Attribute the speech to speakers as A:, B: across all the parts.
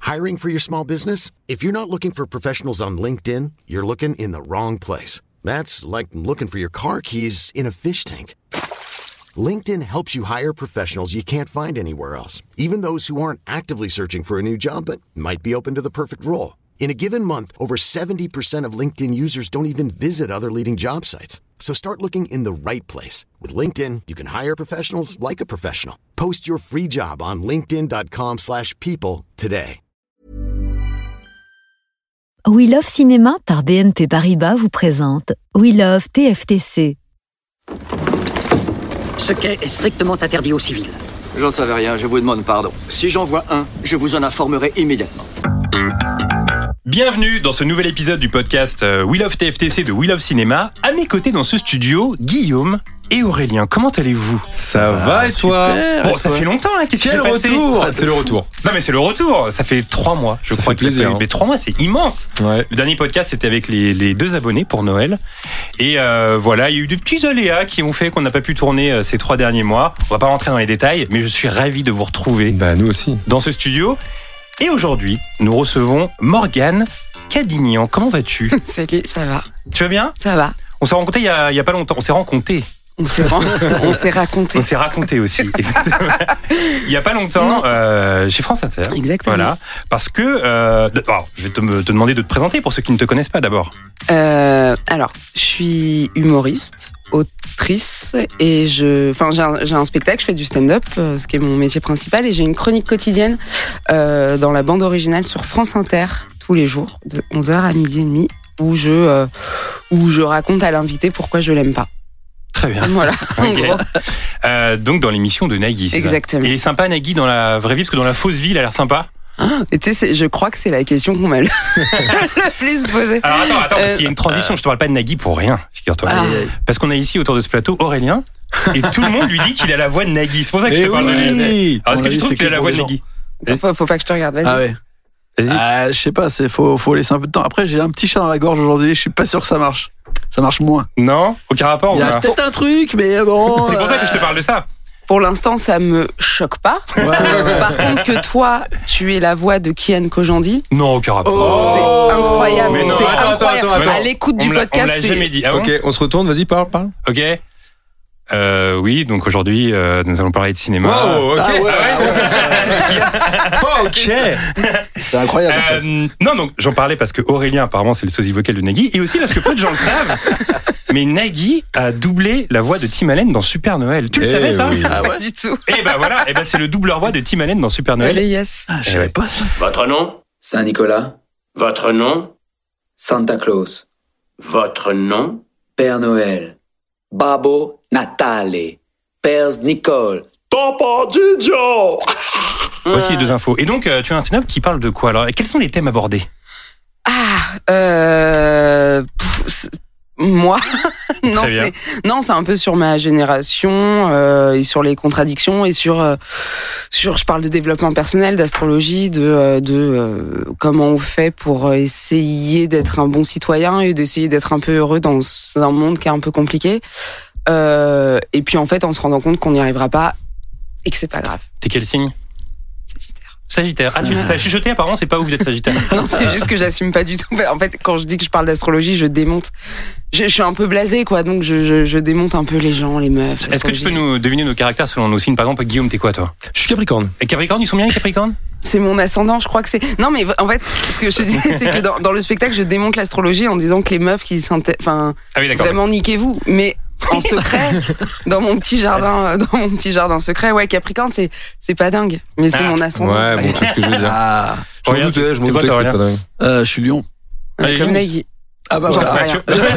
A: Hiring for your small business? If you're not looking for professionals on LinkedIn, you're looking in the wrong place. That's like looking for your car keys in a fish tank. LinkedIn helps you hire professionals you can't find anywhere else, even those who aren't actively searching for a new job but might be open to the perfect role. In a given month, over 70% of LinkedIn users don't even visit other leading job sites. So start looking in the right place. With LinkedIn, you can hire professionals like a professional. Post your free job on linkedin.com/people today.
B: We Love Cinéma par BNP Paribas vous présente We Love TFTC.
C: Ce quai est strictement interdit aux civils.
D: J'en savais rien, je vous demande pardon. Si j'en vois un, je vous en informerai immédiatement.
E: Bienvenue dans ce nouvel épisode du podcast We Love TFTC de We Love Cinéma. À mes côtés dans ce studio, Guillaume et Aurélien. Comment allez-vous ?
F: Ça va et toi ?
E: Bon, ça fait longtemps là, qu'est-ce qui s'est passé ?
F: C'est le retour.
E: Non mais c'est le retour, ça fait 3 mois, je crois.
F: Fait plaisir.
E: Mais 3 mois, c'est immense.
F: Ouais.
E: Le dernier podcast, c'était avec les 2 abonnés pour Noël. Et voilà, il y a eu des petits aléas qui ont fait qu'on n'a pas pu tourner ces 3 derniers mois. On va pas rentrer dans les détails, mais je suis ravi de vous retrouver.
F: Bah nous aussi.
E: Dans ce studio. Et aujourd'hui, nous recevons Morgane Cadignan. Comment vas-tu ?
G: Salut, ça va.
E: Tu vas bien ?
G: Ça va.
E: On s'est rencontrés il y a pas longtemps. On s'est rencontrés.
G: On s'est raconté.
E: On s'est raconté aussi. Exactement. Il y a pas longtemps, chez France Inter.
G: Exactement.
E: Voilà. Parce que, je vais te demander de te présenter pour ceux qui ne te connaissent pas d'abord.
G: Alors, je suis humoriste, autrice, et j'ai un spectacle, je fais du stand-up, ce qui est mon métier principal, et j'ai une chronique quotidienne dans la bande originale sur France Inter, tous les jours, de 11h à 12h30, où je raconte à l'invité pourquoi je l'aime pas.
E: Très bien.
G: Voilà, en gros.
E: Donc dans l'émission de Nagui, c'est
G: exactement.
E: Ça. Il est sympa Nagui dans la vraie vie, parce que dans la fausse vie, il a l'air sympa.
G: Et tu sais, je crois que c'est la question qu'on m'a le plus posée.
E: Alors attends, parce qu'il y a une transition, je te parle pas de Nagui pour rien, figure-toi. Parce qu'on a ici autour de ce plateau Aurélien, et tout le monde lui dit qu'il a la voix de Nagui. C'est pour ça que je te parle de lui. Alors est-ce que tu trouves qu'il a la voix de Nagui ?
G: Faut pas que je te regarde, vas-y.
H: Ah ouais.
E: Vas-y.
H: Je sais pas, faut laisser un peu de temps. Après, j'ai un petit chat dans la gorge aujourd'hui, je suis pas sûr que ça marche. Ça marche moins.
E: Non ? Aucun rapport ?
H: Il y a peut-être un truc, mais bon.
E: C'est pour ça que je te parle de ça.
G: Pour l'instant, ça me choque pas.
H: Ouais.
G: Par contre, que toi, tu es la voix de Kian Kojandi.
E: Non, aucun rapport.
G: C'est incroyable.
F: Mais non,
G: c'est
F: attends,
G: incroyable.
F: attends.
G: À l'écoute du podcast,
E: on me l'a jamais dit. Ah bon ?
F: Ok, on se retourne, vas-y, parle.
E: Ok. Oui, donc aujourd'hui, nous allons parler de cinéma.
F: Oh, ok.
E: Ok.
H: C'est incroyable. En fait.
E: Non, donc j'en parlais parce que Aurélien, apparemment, c'est le sosie vocal de Nagui, et aussi parce que peu de gens le savent. Mais Nagui a doublé la voix de Tim Allen dans Super Noël. Tu le savais ça ?
F: Oui.
G: Pas du tout.
E: Et ben voilà, c'est le doubleur voix de Tim Allen dans Super Noël.
G: Allez, yes.
H: Je savais pas ça.
I: Votre nom ?
D: Saint-Nicolas,
I: Votre nom ?
D: Santa Claus,
I: Votre nom ?
D: Père Noël, Babbo Natale, Père Nicole.
I: Papa Didio.
E: Voici les 2 infos. Et donc, tu as un stand-up qui parle de quoi alors ? Et quels sont les thèmes abordés ?
G: Moi, non,
E: Très bien.
G: c'est un peu sur ma génération et sur les contradictions et sur je parle de développement personnel, d'astrologie, de comment on fait pour essayer d'être un bon citoyen et d'essayer d'être un peu heureux dans un monde qui est un peu compliqué. Et puis en fait, en se rendant compte qu'on n'y arrivera pas et que c'est pas grave.
E: T'es quel signe ? Sagittaire. Ah, tu as chuchoté, apparemment, c'est pas ouf d'être Sagittaire.
G: Non, c'est juste que j'assume pas du tout. En fait, quand je dis que je parle d'astrologie, je démonte. Je suis un peu blasée, quoi, donc je démonte un peu les gens, les meufs.
E: Est-ce que tu peux nous deviner nos caractères selon nos signes ? Par exemple, Guillaume, t'es quoi, toi ?
F: Je suis Capricorne.
E: Et Capricorne, ils sont bien les Capricornes ?
G: C'est mon ascendant, je crois que c'est. Non, mais en fait, ce que je te dis, c'est que dans le spectacle, je démonte l'astrologie en disant que les meufs qui enfin,
E: ah oui, d'accord.
G: vraiment niquez-vous. Mais en secret, dans mon petit jardin secret, ouais, Capricorne, c'est pas dingue, mais c'est mon ascendant.
F: Ouais, bon, c'est ce que je veux dire. Je m'en doutais que
E: t'es quoi,
F: c'était pas dingue.
H: Je suis Lion.
G: Comme Nagui.
H: Ah bah
G: J'en
H: voilà.
G: sais rien.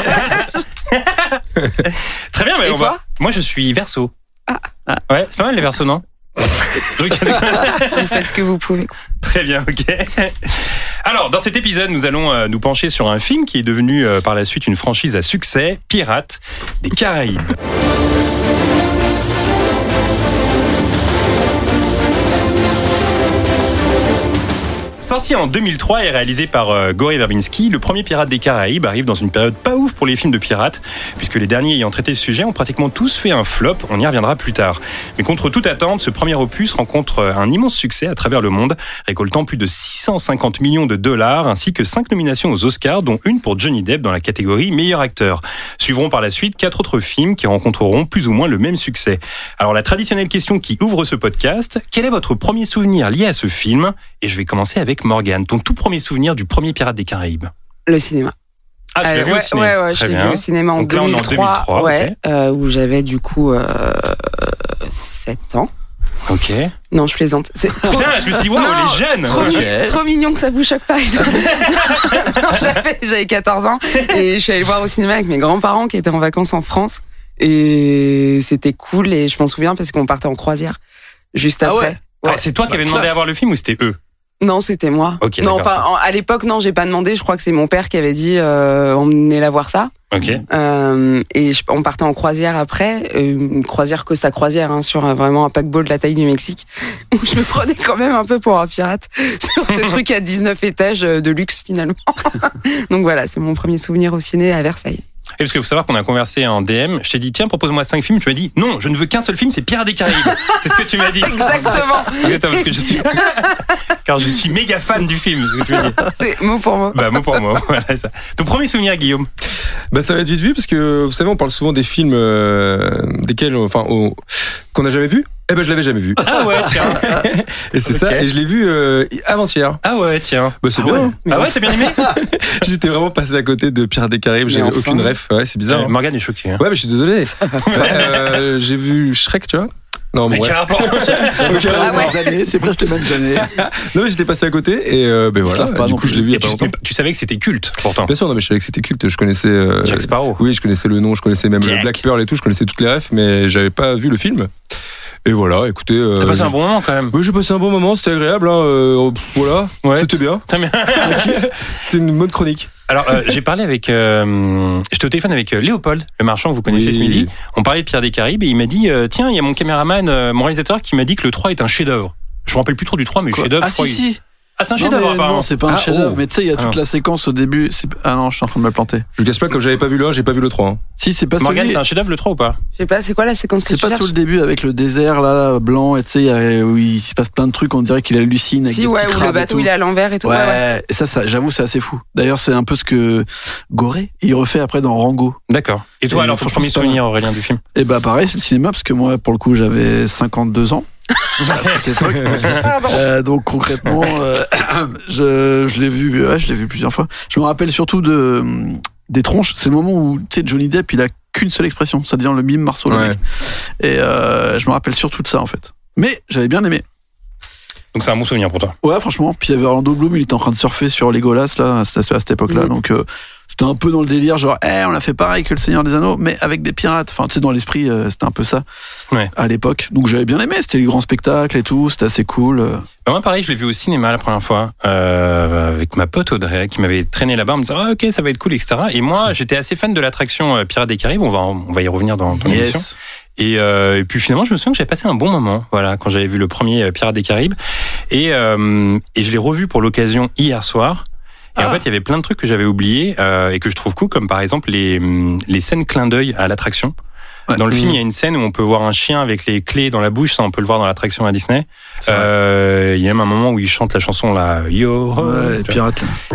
E: Très bien, mais
G: Et
E: on
G: toi
E: va. Moi, je suis Verseau.
G: Ah.
E: Ouais, c'est pas mal les Verseaux, non ? Donc,
G: Vous faites ce que vous pouvez.
E: très bien, ok. Alors, dans cet épisode, nous allons nous pencher sur un film qui est devenu par la suite une franchise à succès, Pirates des Caraïbes. Sorti en 2003 et réalisé par Gore Verbinski, le premier Pirate des Caraïbes arrive dans une période pas ouf pour les films de pirates, puisque les derniers ayant traité ce sujet ont pratiquement tous fait un flop, on y reviendra plus tard. Mais contre toute attente, ce premier opus rencontre un immense succès à travers le monde, récoltant plus de 650 millions de dollars, ainsi que 5 nominations aux Oscars, dont une pour Johnny Depp dans la catégorie meilleur acteur. Suivront par la suite 4 autres films qui rencontreront plus ou moins le même succès. Alors la traditionnelle question qui ouvre ce podcast, quel est votre premier souvenir lié à ce film ? Et je vais commencer avec Morgane, ton tout premier souvenir du premier Pirate des Caraïbes.
G: Le cinéma.
E: Ah, tu l'as vu au cinéma ?
G: Ouais, je l'ai vu au cinéma en 2003, où j'avais du coup 7 ans.
E: Ok.
G: Non, je plaisante.
E: Putain, je me suis dit, waouh, les jeunes.
G: Trop mignon que ça vous choque pas. Non, j'avais 14 ans et je suis allée le voir au cinéma avec mes grands-parents qui étaient en vacances en France. Et c'était cool et je m'en souviens parce qu'on partait en croisière juste après.
E: Ouais. Ah, c'est toi qui avais demandé à voir le film ou c'était eux ?
G: Non, c'était moi.
E: Okay,
G: non, enfin, à l'époque, non, j'ai pas demandé. Je crois que c'est mon père qui avait dit emmenez-la voir ça.
E: Ok.
G: Et on partait en croisière après, une croisière Costa Croisière, sur vraiment un paquebot de la taille du Mexique, où je me prenais quand même un peu pour un pirate sur ce truc à 19 étages de luxe finalement. Donc voilà, c'est mon premier souvenir au ciné à Versailles.
E: Et parce qu'il faut savoir qu'on a conversé en DM, je t'ai dit tiens propose-moi 5 films, tu m'as dit non, je ne veux qu'un seul film, c'est Pirates des Caraïbes. C'est ce que tu m'as dit.
G: Exactement.
E: Parce que car je suis méga fan du film. C'est ce que tu m'as dit.
G: C'est mot pour mot.
E: Bah mot pour mot. Voilà ça. Ton premier souvenir, Guillaume?
F: Bah ça va être vite vu parce que vous savez on parle souvent des films desquels qu'on n'a jamais vu. Eh ben je l'avais jamais vu.
E: Ah ouais tiens.
F: Et c'est ça. Et je l'ai vu avant-hier.
E: Ah ouais tiens.
F: Bah c'est bien.
E: Ouais. Ah ouais t'as bien aimé?
F: J'étais vraiment passé à côté de Pirates des Caraïbes. J'avais aucune ref. Ouais c'est bizarre.
E: Morgane est choquée. Hein.
F: Ouais mais je suis désolé. J'ai vu Shrek tu vois. Non,
E: mais quel rapport?
H: C'est presque les mêmes années.
F: Non, mais j'étais passé à côté et ben voilà. Du coup, je l'ai vu il y a pas longtemps.
E: Tu savais que c'était culte, pourtant.
F: Bien sûr, non, mais je savais que c'était culte. Je connaissais
E: Jack Sparrow.
F: Oui, je connaissais le nom, je connaissais même le Black Pearl et tout. Je connaissais toutes les refs, mais j'avais pas vu le film. Et voilà, écoutez.
E: T'as passé un bon moment quand même.
F: Oui, j'ai passé un bon moment, c'était agréable. Voilà, ouais, c'était bien.
E: Très bien.
F: C'était une bonne chronique.
E: Alors, j'ai parlé avec. J'étais au téléphone avec Léopold, le marchand que vous connaissez ce midi. On parlait de Pirates des Caraïbes et il m'a dit tiens, il y a mon caméraman, mon réalisateur qui m'a dit que le 3 est un chef-d'œuvre. Je me rappelle plus trop du 3, mais le chef-d'œuvre.
H: Ah, si.
E: Ah, c'est un chef-d'œuvre, apparemment.
H: Non, c'est pas un chef-d'œuvre, mais tu sais, il y a toute la séquence au début. Ah non, je suis en train de me planter.
F: Je vous cache pas, comme j'avais pas vu le 1, j'ai pas vu le 3. Hein.
H: Si, c'est pas
E: Morgane, c'est un chef-d'œuvre le 3 ou pas?
G: Je sais pas, c'est quoi la séquence?
H: C'est pas tout le début avec le désert là, blanc, et tu sais, où il se passe plein de trucs, on dirait qu'il hallucine.
G: Si, ouais, où le bateau il est à l'envers et tout.
H: Ouais. Et ça, j'avoue, c'est assez fou. D'ailleurs, c'est un peu ce que Goré, il refait après dans Rango.
E: D'accord. Et toi, alors, ton premier souvenir, Aurélien, du film?
H: Eh bah, pareil, c'est le cinéma, parce que moi, pour le coup, j'avais 52 ans. À cette époque. Donc concrètement, je l'ai vu plusieurs fois. Je me rappelle surtout des tronches. C'est le moment où tu sais Johnny Depp, il a qu'une seule expression, ça devient le mime Marceau. Ouais. Et je me rappelle surtout de ça en fait. Mais j'avais bien aimé.
E: Donc c'est un bon souvenir pour toi.
H: Ouais, franchement. Puis il y avait Orlando Bloom, il était en train de surfer sur Legolas là, à cette époque-là. Donc c'était un peu dans le délire, genre, on a fait pareil que le Seigneur des Anneaux, mais avec des pirates. Enfin, tu sais, dans l'esprit, c'était un peu ça à l'époque. Donc j'avais bien aimé, c'était les grands spectacles et tout, c'était assez cool.
E: Bah moi, pareil, je l'ai vu au cinéma la première fois, avec ma pote Audrey, qui m'avait traîné là-bas en me disant, ok, ça va être cool, etc. Et moi, j'étais assez fan de l'attraction Pirates des Caraïbes, on va y revenir dans l'émission. Et puis finalement, je me souviens que j'avais passé un bon moment, voilà, quand j'avais vu le premier Pirates des Caraïbes. Et je l'ai revu pour l'occasion hier soir. Et en fait, il y avait plein de trucs que j'avais oubliés et que je trouve cool, comme par exemple les scènes clin d'œil à l'attraction. Ouais. Dans le film, il y a une scène où on peut voir un chien avec les clés dans la bouche, ça on peut le voir dans l'attraction à Disney. Il y a même un moment où il chante la chanson là, Yo,
H: les pirates là.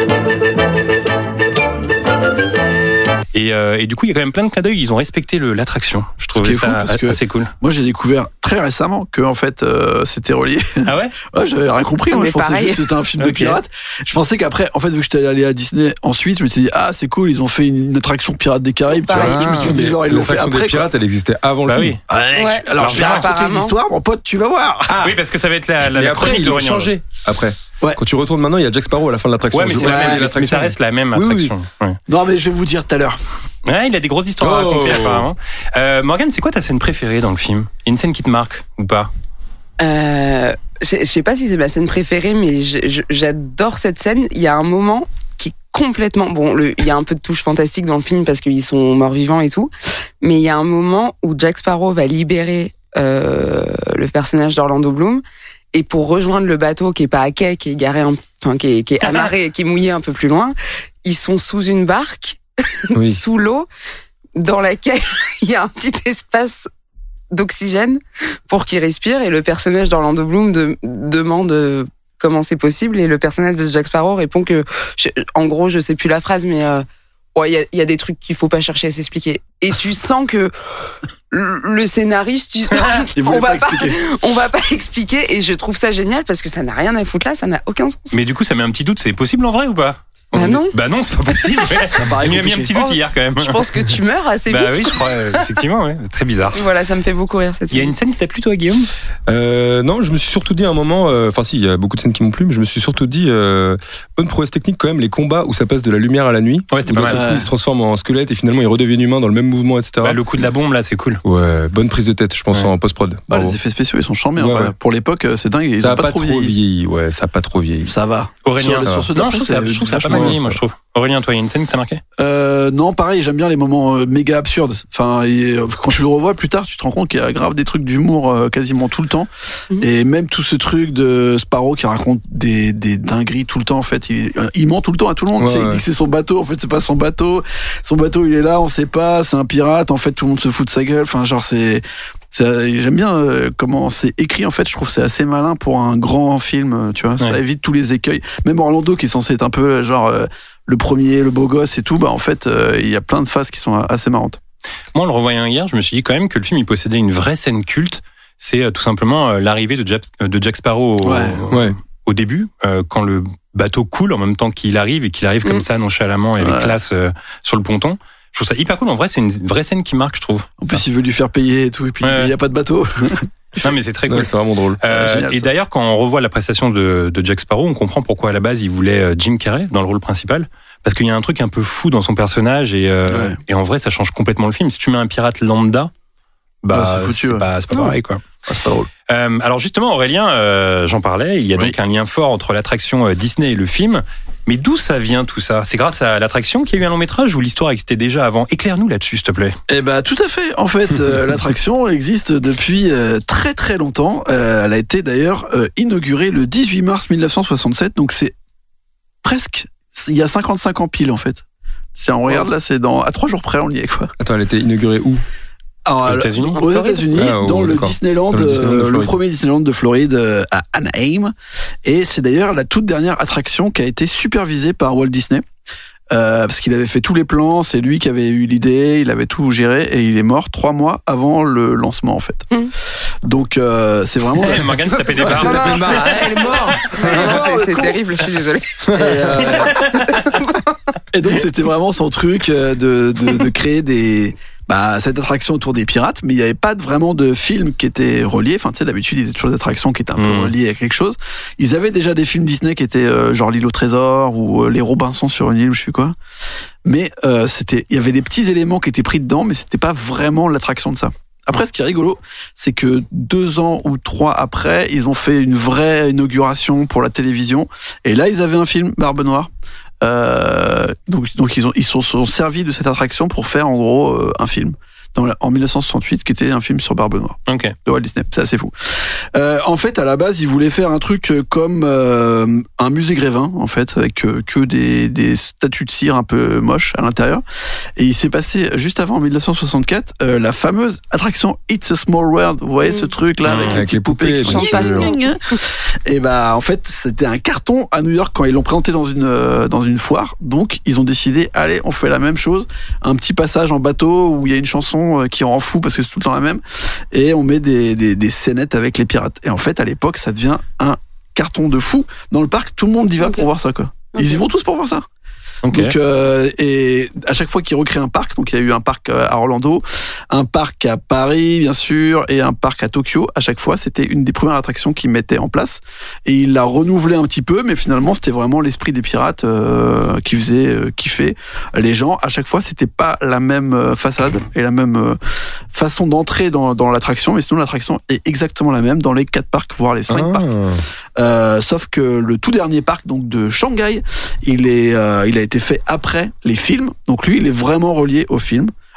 E: Et du coup, il y a quand même plein de clins d'œil. Ils ont respecté l'attraction. Je trouvais ça assez cool.
H: Moi, j'ai découvert très récemment que en fait, c'était relié.
E: Ah ouais?
H: Ouais, j'avais rien compris. Moi, je pensais juste que c'était un film de pirates. Je pensais qu'après, en fait, vu que j'étais allé à Disney ensuite, je me suis dit c'est cool, ils ont fait une attraction Pirates des Caraïbes. Je me suis dit genre ils l'ont fait après.
F: Des pirates, elle existait avant le film.
H: Oui. Alors, je vais raconter l'histoire, mon pote, tu vas voir.
E: Oui, parce que ça va être la
F: chronique de changer après. Ouais. Quand tu retournes maintenant, il y a Jack Sparrow à la fin de l'attraction.
E: Ouais, mais ça reste la même attraction.
H: Oui. Ouais. Non, mais je vais vous dire tout à l'heure.
E: Ouais, il a des grosses histoires à raconter apparemment. Morgane, c'est quoi ta scène préférée dans le film? Il y a une scène qui te marque ou pas?
G: Je sais pas si c'est ma scène préférée, mais j'adore cette scène. Il y a un moment qui est complètement... Bon, il y a un peu de touche fantastique dans le film parce qu'ils sont morts-vivants et tout. Mais il y a un moment où Jack Sparrow va libérer le personnage d'Orlando Bloom. Et pour rejoindre le bateau qui est pas à quai, qui est garé, qui est amarré, qui est mouillé un peu plus loin, ils sont sous une barque, sous l'eau, dans laquelle il y a un petit espace d'oxygène pour qu'ils respirent. Et le personnage d'Orlando Bloom demande comment c'est possible, et le personnage de Jack Sparrow répond que, en gros, je sais plus la phrase, mais il y a des trucs qu'il faut pas chercher à s'expliquer. Et tu sens que le scénariste, on va pas expliquer, et je trouve ça génial parce que ça n'a rien à foutre là, ça n'a aucun sens.
E: Mais du coup, ça met un petit doute, c'est possible en vrai ou pas?
G: Bah
E: non, c'est pas possible. Il y a mis un petit doute hier quand même.
G: Je pense que tu meurs assez vite.
E: Bah oui, je crois, effectivement, ouais. Très bizarre.
G: Voilà, ça me fait beaucoup rire cette scène.
E: Il y a une scène qui t'a plu toi, Guillaume?
F: Non, je me suis surtout dit à un moment, si, il y a beaucoup de scènes qui m'ont plu, mais je me suis surtout dit, bonne prouesse technique quand même, les combats où ça passe de la lumière à la nuit.
E: Ouais, c'était pas mal.
F: Il se transforme en squelette et finalement il redevient humain dans le même mouvement, etc.
E: Bah, le coup de la bombe là, c'est cool.
F: Ouais, bonne prise de tête, je pense, en post-prod.
H: Les effets spéciaux, ils sont charmés. Pour l'époque, c'est dingue.
F: Ça a pas trop vieilli. Ouais, ça a pas trop vieilli.
H: Ça va.
E: Aurélien,
H: je trouve
E: ça a pas mal vieilli, moi je trouve. Aurélien, toi, il y a une scène qui t'a marqué?
H: Non, pareil, j'aime bien les moments méga absurdes. Enfin, quand tu le revois plus tard, tu te rends compte qu'il y a grave des trucs d'humour quasiment tout le temps. Et même tout ce truc de Sparrow qui raconte des dingueries tout le temps, en fait. Il ment tout le temps à tout le monde. Il dit que c'est son bateau, en fait, c'est pas son bateau. Son bateau, il est là, on sait pas, c'est un pirate. En fait, tout le monde se fout de sa gueule. Enfin, genre, j'aime bien comment c'est écrit, en fait. Je trouve que c'est assez malin pour un grand film, tu vois. Ça évite tous les écueils. Même Orlando, qui est censé être un peu, genre, le premier, le beau gosse et tout, en fait, il y a plein de phases qui sont assez marrantes.
E: Moi, en le revoyant hier, je me suis dit quand même que le film, il possédait une vraie scène culte. C'est tout simplement l'arrivée de Jack Sparrow au début, quand le bateau coule en même temps qu'il arrive, et qu'il arrive comme ça, nonchalamment et avec classe sur le ponton. Je trouve ça hyper cool. En vrai, c'est une vraie scène qui marque, je trouve.
H: En plus, il veut lui faire payer et tout, et puis il n'y a pas de bateau.
E: Non, mais c'est très cool.
F: C'est vraiment drôle.
E: Et d'ailleurs, quand on revoit la prestation de Jack Sparrow, on comprend pourquoi à la base il voulait Jim Carrey dans le rôle principal. Parce qu'il y a un truc un peu fou dans son personnage, et en vrai, ça change complètement le film. Si tu mets un pirate lambda, c'est foutu. C'est pas pareil, quoi.
H: C'est pas drôle.
E: Alors justement, Aurélien, j'en parlais, il y a donc un lien fort entre l'attraction Disney et le film. Mais d'où ça vient tout ça? C'est grâce à l'attraction qu'il y a eu un long métrage, ou l'histoire existait déjà avant? Éclaire-nous là-dessus, s'il te plaît.
H: Tout à fait. En fait, l'attraction existe depuis très très longtemps. Elle a été d'ailleurs inaugurée le 18 mars 1967, donc c'est presque il y a 55 ans pile, en fait. Si on regarde là, c'est à 3 jours près, on y est, quoi.
F: Attends, elle a été inaugurée où?
H: Aux États-Unis, dans le Disneyland, le premier Disneyland de Floride à Anaheim, et c'est d'ailleurs la toute dernière attraction qui a été supervisée par Walt Disney, parce qu'il avait fait tous les plans, c'est lui qui avait eu l'idée, il avait tout géré, et il est mort 3 mois avant le lancement, en fait. Donc c'est vraiment.
E: Morgane s'est tapé des barres.
G: Elle est morte. C'est terrible, je suis désolé.
H: Et donc c'était vraiment son truc de créer cette attraction autour des pirates, mais il n'y avait pas vraiment de film qui était relié. Enfin, tu sais, d'habitude, ils avaient toujours des attractions qui étaient un peu reliées à quelque chose. Ils avaient déjà des films Disney qui étaient genre L'île au trésor ou Les Robinson sur une île ou je sais plus quoi. Mais il y avait des petits éléments qui étaient pris dedans, mais c'était pas vraiment l'attraction de ça. Après, ce qui est rigolo, c'est que 2 ans ou 3 après, ils ont fait une vraie inauguration pour la télévision. Et là, ils avaient un film, Barbe Noire. Donc ils sont servis de cette attraction pour faire en gros un film en 1968 qui était un film sur Barbe Noire de Walt Disney. C'est assez fou. En fait, à la base, ils voulaient faire un truc comme un musée Grévin, en fait, avec que des statues de cire un peu moches à l'intérieur. Et il s'est passé juste avant, en 1964, la fameuse attraction It's a Small World. Vous voyez ce truc là avec les poupées qui chantent. Et en fait, c'était un carton à New York quand ils l'ont présenté dans une foire. Donc, ils ont décidé, allez, on fait la même chose, un petit passage en bateau où il y a une chanson qui rend fou parce que c'est tout le temps la même, et on met des scénettes avec les pirates. Et en fait, à l'époque, ça devient un carton de fou. Dans le parc, tout le monde y va pour voir ça, quoi. Ils y vont tous pour voir ça. Donc, et à chaque fois qu'ils recréent un parc, donc il y a eu un parc à Orlando, un parc à Paris, bien sûr, et un parc à Tokyo. À chaque fois, c'était une des premières attractions qu'ils mettaient en place. Et ils la renouvelaient un petit peu, mais finalement, c'était vraiment l'esprit des pirates qui faisait kiffer les gens. À chaque fois, c'était pas la même façade et la même façon d'entrer dans l'attraction, mais sinon, l'attraction est exactement la même dans les 4 parcs, voire les 5 parcs. Sauf que le tout dernier parc, donc de Shanghai, il a été fait après les films. Donc lui, il est vraiment relié au film.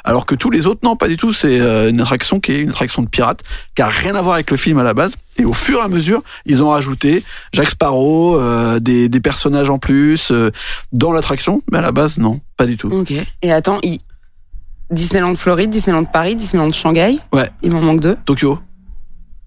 H: Alors que tous les autres, non, pas du tout. C'est une attraction qui est une attraction de pirates, qui a rien à voir avec le film à la base. Et au fur et à mesure, ils ont rajouté Jack Sparrow, des personnages en plus dans l'attraction, mais à la base, non, pas du tout.
G: Ok. Et attends, Disneyland Floride, Disneyland Paris, Disneyland Shanghai.
H: Ouais.
G: Il m'en manque 2.
H: Tokyo. 5 ?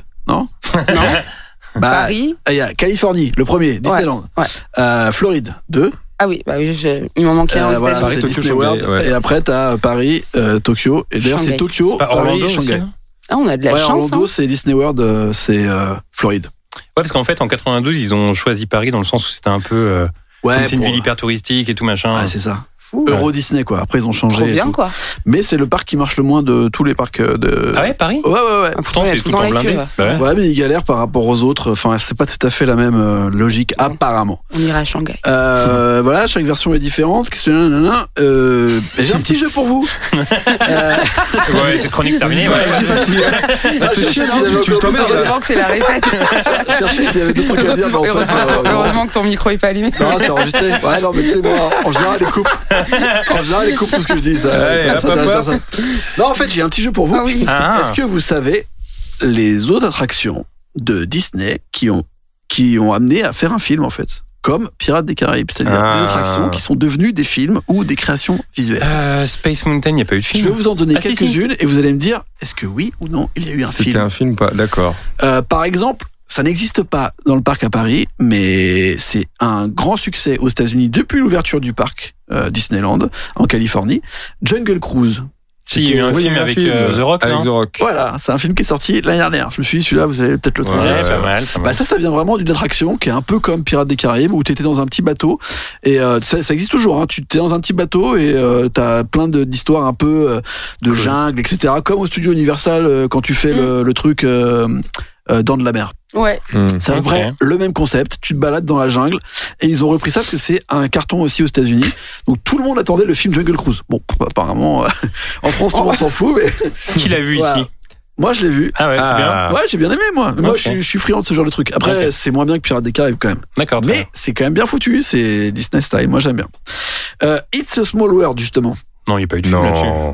H: Non.
G: Non. Paris.
H: Il y a Californie, le premier, Disneyland.
G: Ouais.
H: Floride, 2.
G: Ah oui, bah oui, il m'en manquait un aux
H: voilà,
G: États-Unis.
H: c'est
F: Tokyo,
H: Disney World.
F: Shanghai, ouais.
H: Et après, t'as Paris, Tokyo. Et d'ailleurs,
G: Shanghai.
H: c'est Tokyo,
E: C'est pas
H: Paris
E: Orlando
H: et Shanghai.
E: aussi, hein
G: Ah, on a de la chance.
H: Orlando,
G: hein.
H: c'est Disney World, c'est Floride.
E: Ouais, parce qu'en fait, en 92, ils ont choisi Paris dans le sens où c'était un peu. Comme c'est une ville hyper touristique et tout machin.
H: Ouais, c'est ça.
G: Fou.
H: Euro Disney, quoi. Après, ils ont changé.
G: Trop
H: et
G: bien,
H: tout.
G: quoi.
H: Mais c'est le parc qui marche le moins de tous les parcs de.
E: Ah ouais, Paris
H: Ouais.
G: Ah,
E: Pourtant,
G: il y a
E: c'est tout
G: dans
E: en
G: les
E: blindé.
G: queues.
E: Bah ouais.
H: Ouais, mais ils galèrent par rapport aux autres. Enfin, c'est pas tout à fait la même logique, apparemment.
G: On ira à Shanghai.
H: Voilà, chaque version est différente. Qu'est-ce que mais j'ai un petit jeu pour vous.
E: Ouais, cette chronique c'est terminée.
G: Heureusement que c'est la répète.
H: Chercher s'il y avait d'autres trucs à dire. mais en fait,
G: Heureusement que ton micro est pas allumé.
H: non, c'est enregistré. Ouais, non, mais tu sais, moi, en général, les coupes. En général, les coupes tout ce que je dis. Ça intéresse personne. Non, en fait, j'ai un petit jeu pour vous.
G: Ah oui.
H: Est-ce que vous savez les autres attractions de Disney qui ont amené à faire un film, en fait? Comme Pirates des Caraïbes, c'est-à-dire des attractions qui sont devenues des films ou des créations visuelles.
E: Space Mountain, il n'y a pas eu de film.
H: Je vais vous en donner
E: si,
H: quelques-unes et vous allez me dire, est-ce que oui ou non, il y a eu un film?
F: C'était un film, pas d'accord.
H: Par exemple, ça n'existe pas dans le parc à Paris, mais c'est un grand succès aux États-Unis depuis l'ouverture du parc Disneyland en Californie. Jungle Cruise.
E: Si, il y a eu un film avec The Rock,
F: avec
E: non
F: The Rock.
H: Voilà, c'est un film qui est sorti l'année dernière. Je me suis dit, celui-là, vous allez peut-être le trouver.
E: Ouais, pas mal.
H: Bah ça vient vraiment d'une attraction qui est un peu comme Pirates des Caraïbes où t'étais dans un petit bateau et ça existe toujours. Hein. Tu t'es dans un petit bateau et t'as plein d'histoires un peu de jungle, etc. Comme au studio Universal quand tu fais le truc Dents de la mer.
G: Ouais.
H: C'est vrai, le même concept. Tu te balades dans la jungle et ils ont repris ça parce que c'est un carton aussi aux États-Unis. Donc tout le monde attendait le film Jungle Cruise. Bon, apparemment, en France, tout le monde s'en fout. Mais
E: Qui l'a vu
H: voilà.
E: ici?
H: Moi, je l'ai vu.
E: Ah ouais, c'est bien.
H: Ouais, j'ai bien aimé, moi. Moi,
E: Okay.
H: je suis friand de ce genre de truc. Après, c'est moins bien que Pirates des Caraïbes, quand même.
E: D'accord. très
H: Mais c'est quand même bien foutu. C'est Disney style. Moi, j'aime bien. It's a Small World, justement.
E: bien. Non, il n'y a pas eu de film là-dessus.
F: Non.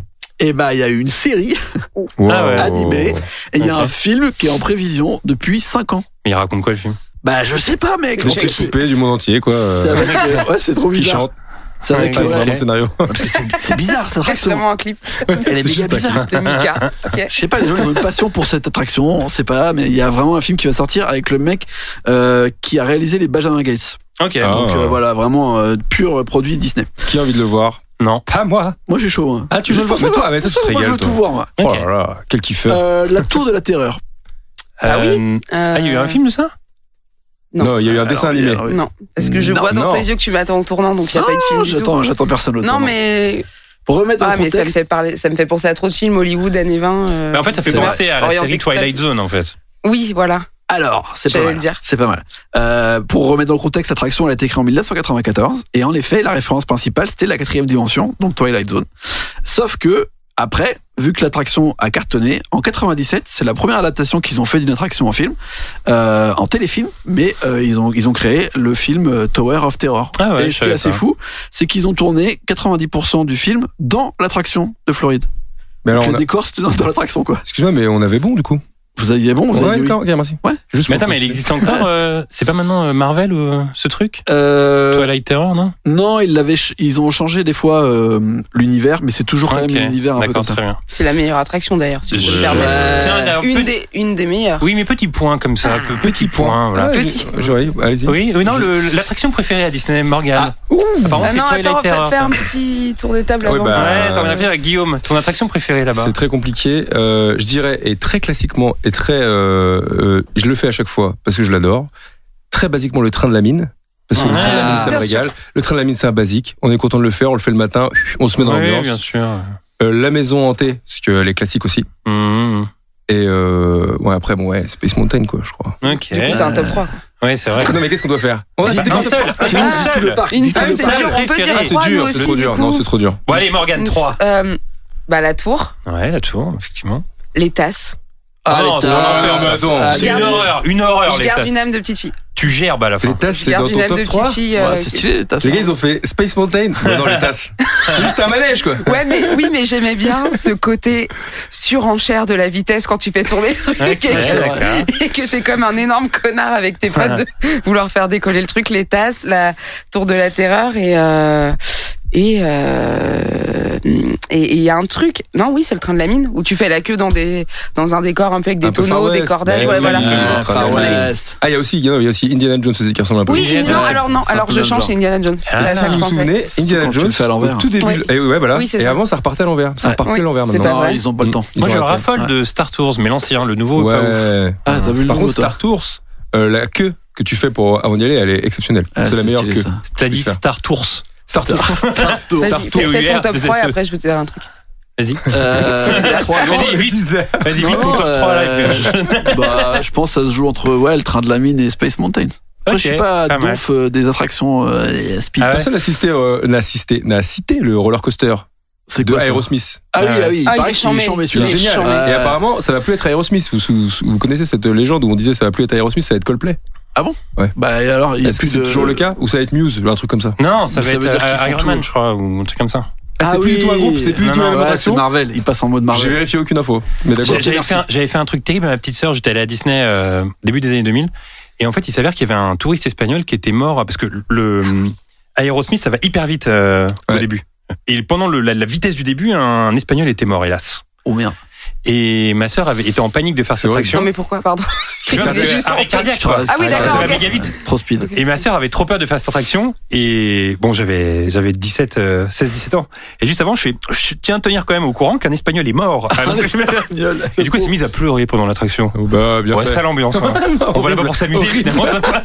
H: Et bah, il y a eu une série
F: Wow.
E: Ah ouais.
H: animée et il y a
E: Ok.
H: un film qui est en prévision depuis 5 ans.
E: Mais il raconte quoi le film?
H: Bah, je sais pas, mec.
F: Des petites poupées du monde entier, quoi.
H: C'est avec, ouais, c'est trop
F: Qui
H: bizarre.
F: chantent.
H: C'est avec
E: Ouais,
H: le
F: Vraiment de scénario.
H: parce que c'est bizarre cette
G: C'est
H: attraction.
G: vraiment un clip
H: Elle est méga
F: juste
H: bizarre.
G: de Mika. Ok.
H: Je sais pas, les gens ils ont une passion pour cette attraction, on sait pas, mais il y a vraiment un film qui va sortir avec le mec qui a réalisé les Benjamin Gates.
E: Ok.
F: Ah.
H: Donc voilà, vraiment pur produit Disney.
F: Qui a envie de le voir?
E: Non.
F: Pas moi.
H: Moi j'ai chaud. Hein.
F: Ah, tu veux le voir? Mais toi, mais toi, tu te
H: Moi je veux
F: régales,
H: tout
F: toi.
H: voir. Moi.
F: Oh
E: Ok.
F: là là, quel kiffeur.
H: La Tour de la Terreur.
G: Ah oui
E: Ah, il y a eu un film de ça?
F: Non, il y a eu un dessin animé.
H: Alors, oui.
G: Non, parce que je
H: Non,
G: vois dans
F: non.
G: tes yeux que tu m'attends en tournant, donc il n'y a pas eu de film du tout.
H: J'attends personne d'autre.
G: Non, mais.
H: Pour remettre dans
G: Ah,
H: le
G: mais
H: contexte.
G: ça me fait penser à trop de films Hollywood années 20.
E: Mais en fait, ça fait
H: c'est
E: penser à la
G: Orient
E: série
G: Express.
E: Twilight Zone, en fait.
G: Oui, voilà.
H: Alors, c'est pas
G: J'allais
H: mal.
G: le dire.
H: C'est pas mal. Pour remettre dans le contexte, l'attraction elle a été créée en 1994 et en effet, la référence principale c'était la 4e dimension, donc Twilight Zone. Sauf que après, vu que l'attraction a cartonné, en 97, c'est la première adaptation qu'ils ont fait d'une attraction en film, en téléfilm, mais ils ont créé le film Tower of Terror.
E: Ah ouais,
H: et
E: je
H: ce qui est assez
E: savais pas.
H: fou, c'est qu'ils ont tourné 90% du film dans l'attraction de Floride.
F: Mais alors,
H: Donc,
F: on
H: les
F: a-
H: décors c'était dans l'attraction quoi.
F: excuse-moi, mais on avait bon du coup.
H: Vous aviez bon, vous
F: Ouais,
H: aviez oui.
F: d'accord, ok, merci.
H: Ouais.
F: Juste
E: Mais
F: pour
E: attends, mais il
F: préciser.
E: existe encore. C'est pas maintenant Marvel ou ce truc? Twilight Terror, non?
H: Non, ils ont changé des fois l'univers, mais c'est toujours quand même
E: Ok,
H: l'univers un peu
E: d'accord,
H: comme ça.
E: très bien.
G: C'est la meilleure attraction d'ailleurs, si je peux me
E: Je-
G: permettre.
E: Tiens, d'ailleurs,
G: Une des meilleures.
E: Oui, mais petit point comme ça. Petit point, voilà.
F: Ah,
G: Petit.
F: J'aurais, allez-y.
E: Oui, non, l'attraction préférée à Disney, Morgane. Apparemment,
G: Ah
E: c'est
G: non,
E: Twilight
G: attends,
E: Terror.
G: fais un
E: toi.
G: petit tour de table
F: Ouais,
G: avant.
F: bah,
E: Ouais, t'en as fait avec Guillaume. Ton attraction préférée là-bas?
F: C'est très compliqué. Je dirais, et très classiquement, et très, je le fais à chaque fois parce que je l'adore. Très basiquement, le train de la mine. Parce que le train de la mine, ça me
G: bien
F: régale. Le train de la mine, c'est un basique. On est content de le faire. On le fait le matin. On se met dans
E: Oui,
F: l'ambiance.
E: bien sûr.
F: La maison hantée, parce qu'elle est classique aussi.
E: Mhm.
F: Et ouais, après, bon, ouais, Space Mountain, quoi, je crois.
E: Ok.
G: Du coup, c'est un top 3.
E: Ouais, c'est vrai.
F: Non, mais qu'est-ce qu'on doit faire? On
E: Dis un seul. Dis une seule.
G: Une
E: seule,
G: seule, c'est dur. On peut
E: préférée.
G: dire
F: Ah, c'est
G: 3 nous
F: dur, c'est
G: aussi,
F: trop
G: du
F: dur.
G: coup.
F: Non, c'est trop dur.
E: Bon, allez, Morgane, 3.
G: Bah, la tour,
E: Ouais, la tour, effectivement.
G: les tasses.
E: Ah non, c'est un enfer, mais
F: attends.
E: C'est une horreur,
G: Je
E: les
G: garde
E: tasses.
G: une âme de petite fille.
E: tu gerbes à la fin.
F: Les tasses,
G: Je
F: c'est
G: garde
F: dans
G: une
F: ton
G: nappe
F: top
G: de
F: 3.
G: petite fille.
H: Ouais, c'est stylé, les tasses.
F: Les gars, ils ont fait Space Mountain dans les tasses. C'est juste un manège, quoi.
G: Ouais, mais j'aimais bien ce côté surenchère de la vitesse quand tu fais tourner le truc et que t'es comme un énorme connard avec tes potes de vouloir faire décoller le truc, les tasses, la tour de la terreur et il y a un truc, non oui c'est le train de la mine où tu fais la queue dans un décor un peu avec des tonneaux, des cordages, ouais voilà.
F: Il y a aussi Indiana Jones aussi qui ressemble un peu.
G: Oui, alors je change, c'est Indiana Jones.
F: Si vous vous souvenez, Indiana Jones
H: fait à l'envers.
F: au tout début,
G: Oui, c'est
F: et
G: ça.
F: avant ça repartait à l'envers, ça repartait à l'envers
G: c'est
F: maintenant.
G: pas vrai.
H: Ils ont pas le temps.
E: Moi, je
F: ont arrêté.
E: raffole de Star Tours, mais l'ancien, le nouveau. Pas ouf.
F: Ouais.
H: Ah, t'as vu le
F: Par
H: nouveau,
F: contre,
H: toi
F: Star Tours, la queue que tu fais pour avant d'y aller, elle est exceptionnelle. C'est la meilleure queue.
E: T'as dit Star Tours.
F: Star Tours.
G: Vas-y, fais ton top 3 et après je vais te dire un truc.
E: Vas-y.
H: Vas-y,
E: Vas-y, vite ton top 3 là.
H: Bah, je pense que ça se joue entre le train de la mine et Space Mountain. Après, je suis pas donf des attractions speed.
F: Personne n'a cité le roller coaster.
H: C'est
F: de
H: quoi, ça
F: Aerosmith.
H: Ah oui, il paraît qu'il est chambé celui-là.
F: Génial. Et apparemment, ça va plus être Aerosmith. Vous connaissez cette légende où on disait ça va plus être Aerosmith, ça va être Coldplay.
H: Ah bon?
F: Ouais.
H: Bah et alors,
F: est-ce que c'est toujours le cas ou ça va être Muse, un truc comme ça?
E: Non, ça va
H: veut dire
E: être
H: qu'ils font
E: Iron Man,
H: tout.
E: je crois, ou un truc comme ça.
F: C'est plus du tout un groupe, c'est plus du tout la même attraction.
H: C'est Marvel, il passe en mode Marvel.
F: J'ai vérifié aucune info. Mais d'accord.
E: J'avais fait un truc terrible à ma petite sœur. J'étais allé à Disney début des années 2000. Et en fait, il s'avère qu'il y avait un touriste espagnol qui était mort parce que le Aerosmith, ça va hyper vite au début. Et pendant la vitesse du début, un Espagnol était mort, hélas.
H: Oh merde.
E: Et ma sœur était en panique de faire cette attraction.
G: Non mais pourquoi, pardon?
E: Arrêt cardiaque, quoi.
G: Ah oui, d'accord.
E: Ça va méga vite.
H: Trop speed.
E: Et ma sœur avait trop peur de faire cette attraction. Et bon, j'avais 16-17 ans. Et juste avant, je tiens à tenir quand même au courant qu'un Espagnol est mort. Et du coup, elle s'est mise à pleurer pendant l'attraction.
F: Bah, bien fait.
E: Sale ambiance. Hein. On va là-bas pour s'amuser, finalement.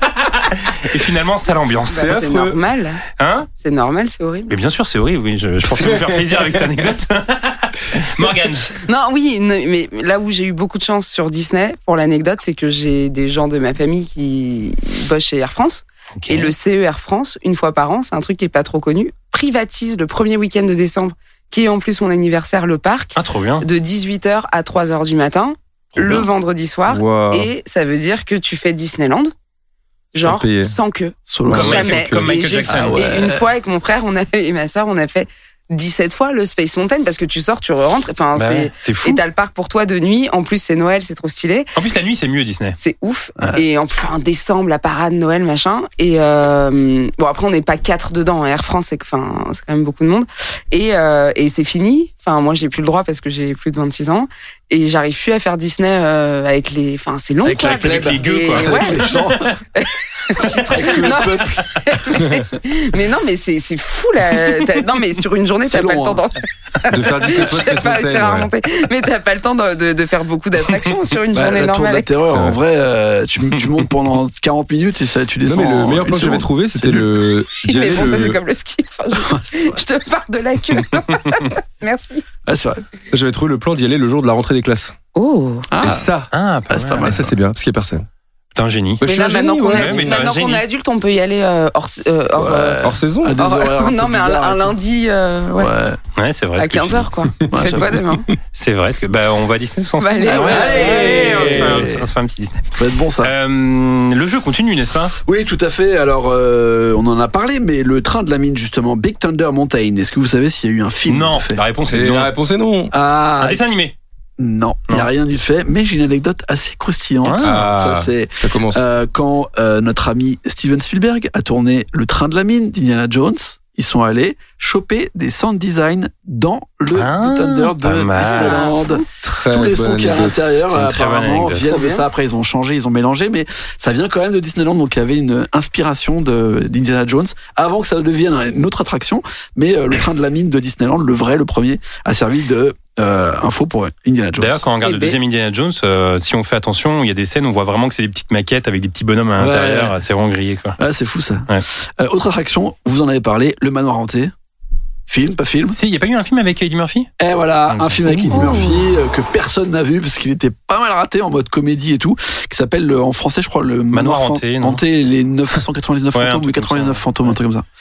E: Et finalement, sale ambiance.
G: C'est normal.
E: Hein?
G: C'est normal, c'est horrible.
E: Mais bien sûr, c'est horrible, oui. Je pensais vous faire plaisir avec cette anecdote. Morgane.
G: Non, oui, mais là où j'ai eu beaucoup de chance sur Disney, pour l'anecdote, c'est que j'ai des gens de ma famille qui bossent chez Air France. Okay. Et le CE Air France, une fois par an, c'est un truc qui est pas trop connu, privatise le premier week-end de décembre, qui est en plus mon anniversaire, le parc.
E: Ah, trop bien.
G: De 18h à 3h du matin, le vendredi soir.
F: Wow.
G: Et ça veut dire que tu fais Disneyland. Genre, sans queue. Jamais.
E: Comme Michael Jackson.
G: Et une fois, avec mon frère et ma sœur, on a fait 17 fois le Space Mountain parce que tu sors, tu re-rentres. Enfin,
E: c'est fou.
G: Et t'as le parc pour toi de nuit. En plus, c'est Noël, c'est trop stylé.
E: En plus, la nuit, c'est mieux Disney.
G: C'est ouf. Ouais. Et en plus, en décembre, la parade, Noël, machin. Et bon, après, on n'est pas 4 dedans. Air France, c'est quand même beaucoup de monde. Et c'est fini. Enfin, moi, j'ai plus le droit parce que j'ai plus de 26 ans. Et j'arrive plus à faire Disney avec les. Enfin, c'est long, quoi.
E: Avec les gueux, quoi.
G: Ouais.
H: Avec les gens.
G: Mais non, mais c'est fou, là. Non, mais sur une journée, t'as pas le temps
F: de faire 17 fois Space Mountain.
G: Mais t'as pas le temps de faire beaucoup d'attractions sur une journée
H: la
G: normale.
H: Tour de la Terreur, en vrai, tu montes pendant 40 minutes et ça, tu descends.
F: Non, mais le meilleur plan que j'avais trouvé, c'était le.
G: Mais bon, ça, c'est comme le ski. Enfin, je te parle de la queue. Merci.
H: Ah, c'est vrai.
F: J'avais trouvé le plan d'y aller le jour de la rentrée des classes.
G: Oh.
F: Et ça,
H: c'est pas mal.
F: Et ça, c'est bien, parce qu'il n'y a personne.
E: T'es un génie.
G: Mais là, maintenant qu'on est adulte, on peut y aller
F: hors saison.
G: Non, mais un lundi.
E: Ouais, c'est vrai.
G: À 15h, quoi. Faites quoi demain?
E: C'est vrai, parce que on va à Disney tous ensemble.
G: Allez,
E: on se fait un petit Disney.
H: Ça va être bon, ça.
E: Le jeu continue, n'est-ce pas?
H: Oui, tout à fait. Alors, on en a parlé, mais le train de la mine, justement, Big Thunder Mountain, est-ce que vous savez s'il y a eu un film?
E: Non, la réponse est non.
F: La réponse est non.
E: Un dessin animé?
H: Non, il n'y a rien du fait, mais j'ai une anecdote assez croustillante.
F: Ça commence.
H: Quand notre ami Steven Spielberg a tourné Le Train de la Mine d'Indiana Jones, ils sont allés choper des sound design dans le Thunder de Disneyland. Tous les sons qu'il y a à l'intérieur, apparemment, viennent de ça. Après, ils ont changé, ils ont mélangé, mais ça vient quand même de Disneyland. Donc, il y avait une inspiration d'Indiana Jones avant que ça devienne une autre attraction. Mais le Train de la Mine de Disneyland, le vrai, le premier, a servi de info pour Indiana Jones.
E: D'ailleurs, quand on regarde le deuxième Indiana Jones, si on fait attention, il y a des scènes où on voit vraiment que c'est des petites maquettes avec des petits bonhommes à l'intérieur. C'est vraiment grillé, quoi.
H: Ah, c'est fou, ça.
E: Ouais.
H: Autre attraction, vous en avez parlé, le manoir hanté. Film, pas film?
E: Si, il n'y a pas eu un film avec Eddie Murphy?
H: Et voilà, un film avec Eddie Murphy que personne n'a vu parce qu'il était pas mal raté en mode comédie et tout, qui s'appelle en français, je crois, le
E: Manoir hanté,
H: hanté, les 999 fantômes ou 99 fantômes, un truc comme ça.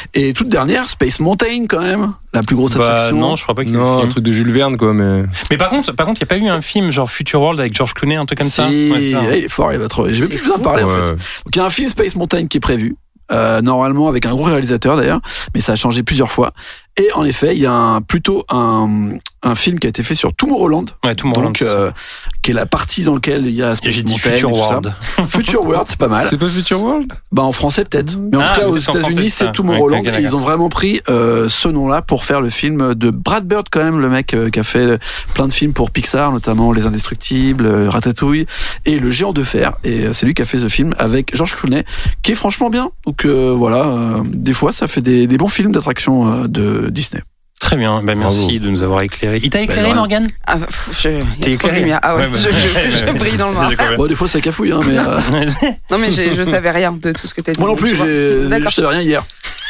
H: Et toute dernière, Space Mountain quand même, la plus grosse attraction.
E: Non, je crois pas qu'il y ait
F: Non, un truc de Jules Verne, quoi, mais.
E: Mais par contre, il n'y a pas eu un film genre Future World avec George Clooney, un truc comme ça.
H: Ouais,
E: ça.
H: Il est fort, il va trop. Je vais plus vous en parler en fait. Donc il y a un film Space Mountain qui est prévu. Normalement avec un gros réalisateur d'ailleurs, mais ça a changé plusieurs fois. Et en effet, il y a plutôt un film qui a été fait sur Tomorrowland.
E: Ouais, Tomorrowland.
H: Donc, qui est la partie dans laquelle il y a Space Mountain.
E: Future World.
H: Future World, c'est pas mal.
F: C'est pas Future World?
H: Bah, en français, peut-être. Mais en tout cas, aux États-Unis, c'est Tomorrowland.
E: Ouais,
H: et ils ont vraiment pris ce nom-là pour faire le film de Brad Bird, quand même, le mec qui a fait plein de films pour Pixar, notamment Les Indestructibles, Ratatouille et Le Géant de Fer. Et c'est lui qui a fait ce film avec George Clooney, qui est franchement bien. Donc, voilà, des fois, ça fait des bons films d'attraction de Disney.
E: Très bien, merci de nous avoir éclairé. Il t'a éclairé, Morgane?
G: T'es éclairé? Ah ouais, je brille dans le noir.
H: Bon, des fois ça cafouille, hein, mais.
G: Non, mais je savais rien de tout ce que t'as dit.
H: Moi non plus, je savais rien hier.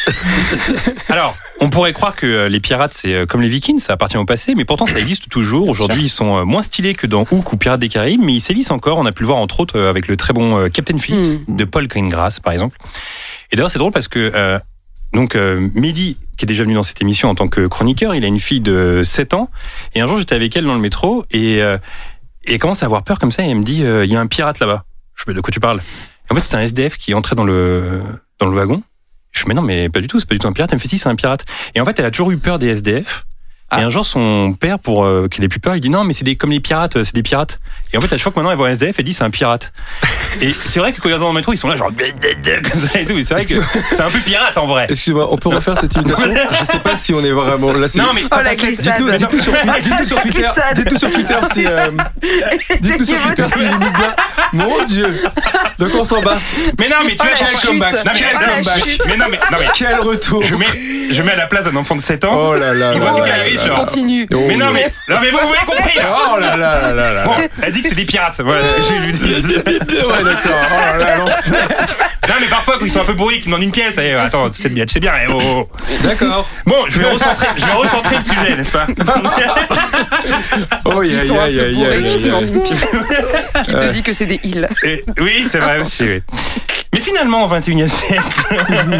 E: Alors, on pourrait croire que les pirates, c'est comme les Vikings, ça appartient au passé, mais pourtant ça existe toujours. Aujourd'hui, ils sont moins stylés que dans Hook ou Pirates des Caraïbes, mais ils sévissent encore. On a pu le voir entre autres avec le très bon Captain Phillips de Paul Greengrass, par exemple. Et d'ailleurs, c'est drôle parce que Mehdi, qui est déjà venu dans cette émission en tant que chroniqueur, il a une fille de 7 ans, et un jour j'étais avec elle dans le métro, et elle commence à avoir peur comme ça, et elle me dit, il y a un pirate là-bas. Je sais pas de quoi tu parles. Et en fait, c'était un SDF qui entrait dans le wagon. Je dis, mais non, mais pas du tout, c'est pas du tout un pirate. Elle me fait, si, c'est un pirate. Et en fait, elle a toujours eu peur des SDF. Et un jour, son père, pour qu'elle ait plus peur, il dit non, mais c'est comme les pirates, c'est des pirates. Et en fait, à chaque fois que maintenant elle voit un SDF, elle dit c'est un pirate. Et c'est vrai que quand ils sont dans le métro, ils sont là genre comme ça et tout. Et c'est vrai que c'est un peu pirate en vrai.
F: Excusez-moi, on peut refaire cette imitation? Je sais pas si on est vraiment là.
E: Non mais
G: la glissade.
F: Dites-nous sur Twitter. Dites-nous sur Twitter si. Dites-nous sur Twitter si vous dites bien. Mon Dieu. Donc on s'en bat.
E: Mais non, mais tu as quel comeback. Mais non, mais
F: quel retour.
E: Je mets à la place d'un enfant de 7 ans.
F: Oh là là.
E: Il voit des galeries.
G: Continue.
E: Mais non, mais vous avez compris là.
F: Oh là là là là.
E: Bon, elle dit que c'est des pirates. Voilà ce que je lui dis.
F: Ouais, d'accord. Oh là là, l'enfer.
E: Non, mais parfois, quand ils sont un peu bourriques dans une pièce, attends, c'est bien. Oh.
F: D'accord.
E: Bon, je vais recentrer le sujet, n'est-ce pas?
F: Oh,
G: ils sont un peu bourriques dans une pièce. Qui te dit que c'est des îles.
E: Oui, c'est vrai aussi, oui. Mais finalement, au XXIe siècle,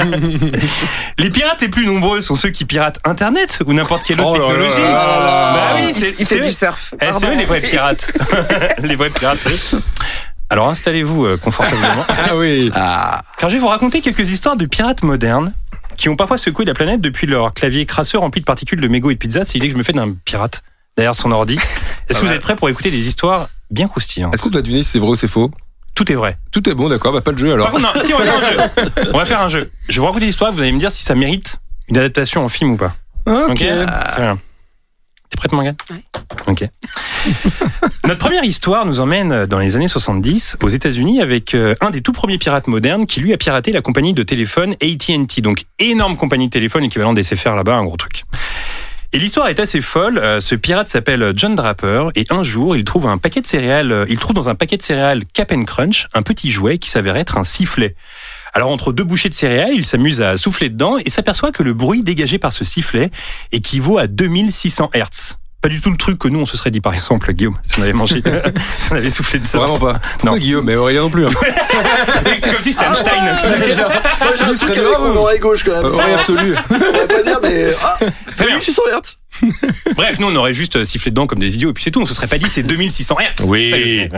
E: les pirates les plus nombreux sont ceux qui piratent Internet ou n'importe quelle autre technologie.
G: Bah oui, il fait du surf.
E: C'est eux les vrais pirates. Les vrais pirates, c'est eux. Alors installez-vous confortablement.
F: Ah oui.
E: Car je vais vous raconter quelques histoires de pirates modernes qui ont parfois secoué la planète depuis leur clavier crasseux rempli de particules de mégots et de pizza. C'est l'idée que je me fais d'un pirate derrière son ordi. Est-ce que vous êtes prêts pour écouter des histoires bien croustillantes?
F: Est-ce qu'on doit deviner si c'est vrai ou c'est faux?
E: Tout est vrai.
F: Tout est bon, d'accord, bah pas de jeu alors.
E: Par contre, non, si on va faire un jeu. On va faire un jeu. Je vais vous raconter l'histoire, vous allez me dire si ça mérite une adaptation en film ou pas.
F: Ok.
E: Très bien. T'es prête, Morgane?
G: Ouais.
E: Ok. Notre première histoire nous emmène dans les années 70 aux États-Unis avec un des tout premiers pirates modernes qui lui a piraté la compagnie de téléphone AT&T. Donc énorme compagnie de téléphone équivalent des SFR là-bas, un gros truc. Et l'histoire est assez folle. Ce pirate s'appelle John Draper et un jour, il trouve dans un paquet de céréales Cap'n Crunch un petit jouet qui s'avère être un sifflet. Alors entre deux bouchées de céréales, il s'amuse à souffler dedans et s'aperçoit que le bruit dégagé par ce sifflet équivaut à 2600 Hz. Pas du tout le truc que nous on se serait dit par exemple, Guillaume, si on avait mangé, si on avait soufflé de ça.
F: Vraiment pas. Non, Guillaume, mais Aurélien non plus. Hein.
E: C'est comme si c'était Einstein.
H: Moi j'ai un truc avec mon oreille gauche quand même.
F: Oreille absolue.
H: On va pas dire, mais.
E: Très bien.
H: 2600 Hz.
E: Bref, nous on aurait juste sifflé dedans comme des idiots et puis c'est tout. On se serait pas dit c'est 2600 Hz.
F: Oui.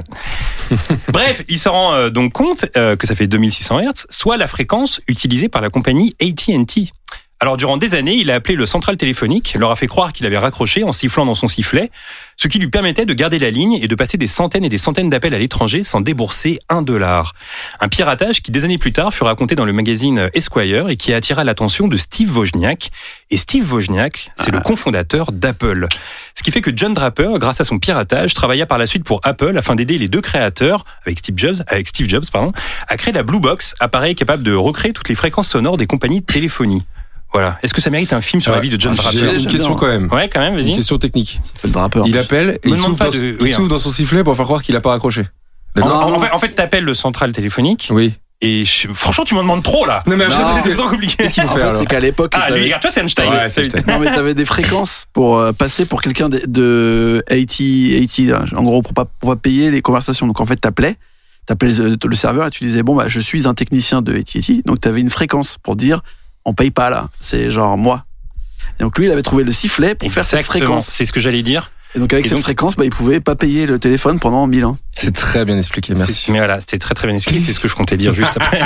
E: Bref, il se rend donc compte que ça fait 2600 Hz, soit la fréquence utilisée par la compagnie AT&T. Alors durant des années, il a appelé le central téléphonique, leur a fait croire qu'il avait raccroché en sifflant dans son sifflet, ce qui lui permettait de garder la ligne et de passer des centaines et des centaines d'appels à l'étranger sans débourser $1. Un piratage qui des années plus tard fut raconté dans le magazine Esquire et qui attira l'attention de Steve Wozniak. Et Steve Wozniak, c'est le cofondateur d'Apple. Ce qui fait que John Draper, grâce à son piratage, travailla par la suite pour Apple afin d'aider les deux créateurs, avec Steve Jobs, à créer la Blue Box, appareil capable de recréer toutes les fréquences sonores des compagnies de téléphonie. Voilà. Est-ce que ça mérite un film sur la vie de John Draper?
F: J'ai une question quand même.
E: Ouais, quand même, vas-y.
F: Une question technique.
H: Le Draper.
F: Il appelle et il souffle dans son sifflet pour faire croire qu'il a pas raccroché.
E: En fait, t'appelles le central téléphonique.
F: Oui.
E: Et franchement, tu m'en demandes trop là.
F: Non mais
E: c'est trop compliqué.
F: Qu'est-ce qu'il faut faire alors?
H: C'est qu'à l'époque.
E: Lui, regarde-toi, c'est Einstein.
F: Ouais, c'est Einstein.
H: Non mais t'avais des fréquences pour passer pour quelqu'un de AT, en gros pour pas payer les conversations. Donc en fait t'appelais le serveur et tu disais bon bah je suis un technicien de AT&T. Donc t'avais une fréquence pour dire on paye pas là. C'est genre moi. Et donc lui, il avait trouvé le sifflet pour faire cette fréquence.
E: C'est ce que j'allais dire.
H: Et donc avec cette fréquence, il pouvait pas payer le téléphone pendant 1000 ans.
F: C'est très bien expliqué, merci.
E: Mais voilà, c'était très très bien expliqué, c'est ce que je comptais dire juste après.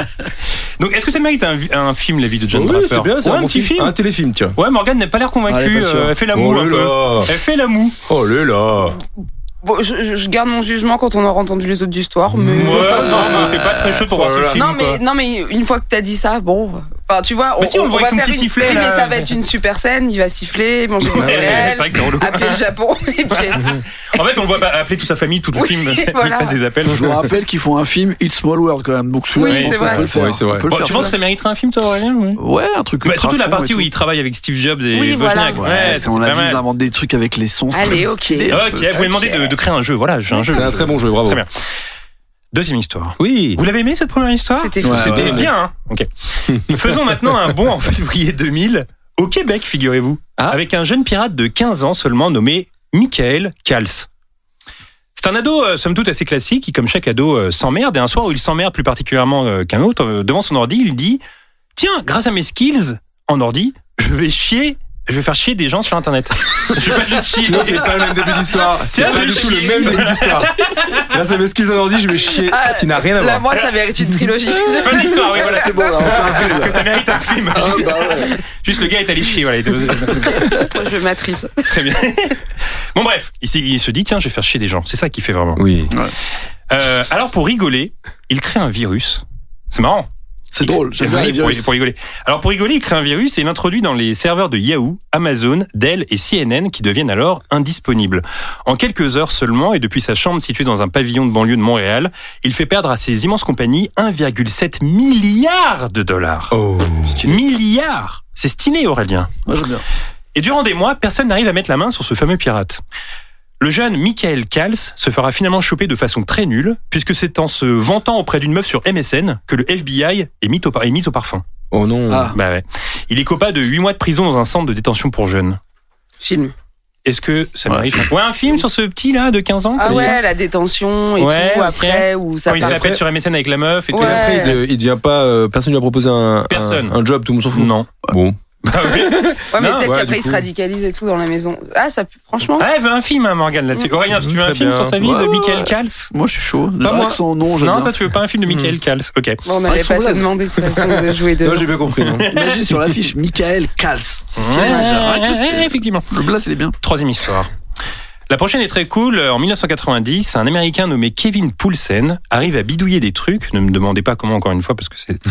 E: Donc est-ce que ça mérite un film, La vie de John Draper?
F: C'est bien, c'est
E: un petit film.
F: Un téléfilm, tiens.
E: Ouais, Morgane n'a pas l'air convaincue, elle fait la moue un peu. Elle fait la moue.
F: Oh là là.
G: Bon, je garde mon jugement quand on aura entendu les autres histoires, mais.
E: Ouais, non, mais t'es pas très chaud pour voir ce film.
G: Non, mais une fois que t'as dit ça, bon. Enfin, tu vois,
E: mais si on le voit avec son petit sifflet.
G: Oui, mais ça va être une super scène, il va siffler, manger des céréales, appeler le Japon, et puis.
E: En fait, on le voit appeler toute sa famille, tout le film, il passe des appels.
H: Je vous rappelle qu'ils font un film It's Small World quand même, donc
G: oui, c'est vrai.
H: On peut le faire.
F: Oui, c'est vrai.
E: Tu penses que ça mériterait un film, toi, Aurélien?
H: Ouais, un truc.
E: Surtout la partie où il travaille avec Steve Jobs et
G: Wozniak.
H: Ouais, on a vu d'inventer des trucs avec les sons.
G: Allez, ok.
E: Ok, vous m'avez demandé de créer un jeu, voilà, j'ai un jeu.
F: C'est un très bon jeu, bravo.
E: Très bien. Deuxième histoire.
F: Oui.
E: Vous l'avez aimé cette première histoire?
G: C'était fou.
E: C'était bien, hein. Ok. Faisons maintenant un bond en février 2000 au Québec, figurez-vous, avec un jeune pirate de 15 ans seulement nommé Michael Kals. C'est un ado, somme toute, assez classique, qui, comme chaque ado, s'emmerde. Et un soir où il s'emmerde plus particulièrement qu'un autre, devant son ordi, il dit « Tiens, grâce à mes skills en ordi, je vais faire chier des gens sur Internet. » Je vais pas juste chier.
F: Non, c'est pas le même début d'histoire. C'est pas du tout le même début d'histoire. Grâce à mes skills en ordi, je vais chier. Ce qui n'a rien à voir.
G: Là, moi, ça mérite une trilogie.
E: Fin de l'histoire, oui, voilà.
H: C'est bon, là, on fait un film.
E: Parce que ça mérite un film. Juste le gars est allé chier, voilà.
G: Je m'attrive.
E: Très bien. Bon, bref. Il se dit, tiens, je vais faire chier des gens. C'est ça qu'il fait vraiment.
F: Oui.
E: Alors, pour rigoler, il crée un virus. C'est marrant.
H: C'est drôle, j'aime bien les virus.
E: Pour rigoler. Alors pour rigoler, il crée un virus et l'introduit dans les serveurs de Yahoo, Amazon, Dell et CNN qui deviennent alors indisponibles. En quelques heures seulement et depuis sa chambre située dans un pavillon de banlieue de Montréal, il fait perdre à ces immenses compagnies 1,7 milliard de dollars.
F: Oh,
E: milliards. C'est stylé, Aurélien.
H: Moi j'aime bien.
E: Et durant des mois, personne n'arrive à mettre la main sur ce fameux pirate. Le jeune Michael Kals se fera finalement choper de façon très nulle, puisque c'est en se vantant auprès d'une meuf sur MSN que le FBI est mis au parfum.
F: Oh non.
H: Ah.
E: Bah ouais. Il est copa de 8 mois de prison dans un centre de détention pour jeunes.
G: Film.
E: Est-ce que ça mérite un film sur ce petit là de 15 ans?
G: Ah ouais, la détention et tout après où ça
E: il s'appelle sur MSN avec la meuf et tout.
F: Et après, il devient pas. Personne lui a proposé un job, tout le monde s'en fout.
E: Non.
F: Bon.
E: Bah oui.
G: Ouais, mais peut-être qu'après il se radicalise et tout dans la maison. Ah, ça franchement.
E: Ah, elle veut un film, hein, Morgane, là-dessus. Aurélien, tu veux un film sur sa vie de Michael Kals?
H: Moi, je suis chaud.
E: Pas moi.
H: Son nom,
E: non, toi, tu veux pas un film de Michael Kals? Ok.
G: Bon, on n'allait pas te demander de toute façon de jouer de.
F: Non, j'ai bien compris.
H: Imagine sur l'affiche Michael Kals. C'est ce qu'il
E: y a. Effectivement.
H: Le blast, il est bien.
E: Troisième histoire. La prochaine est très cool. En 1990, un Américain nommé Kevin Poulsen arrive à bidouiller des trucs. Ne me demandez pas comment, encore une fois, parce que c'est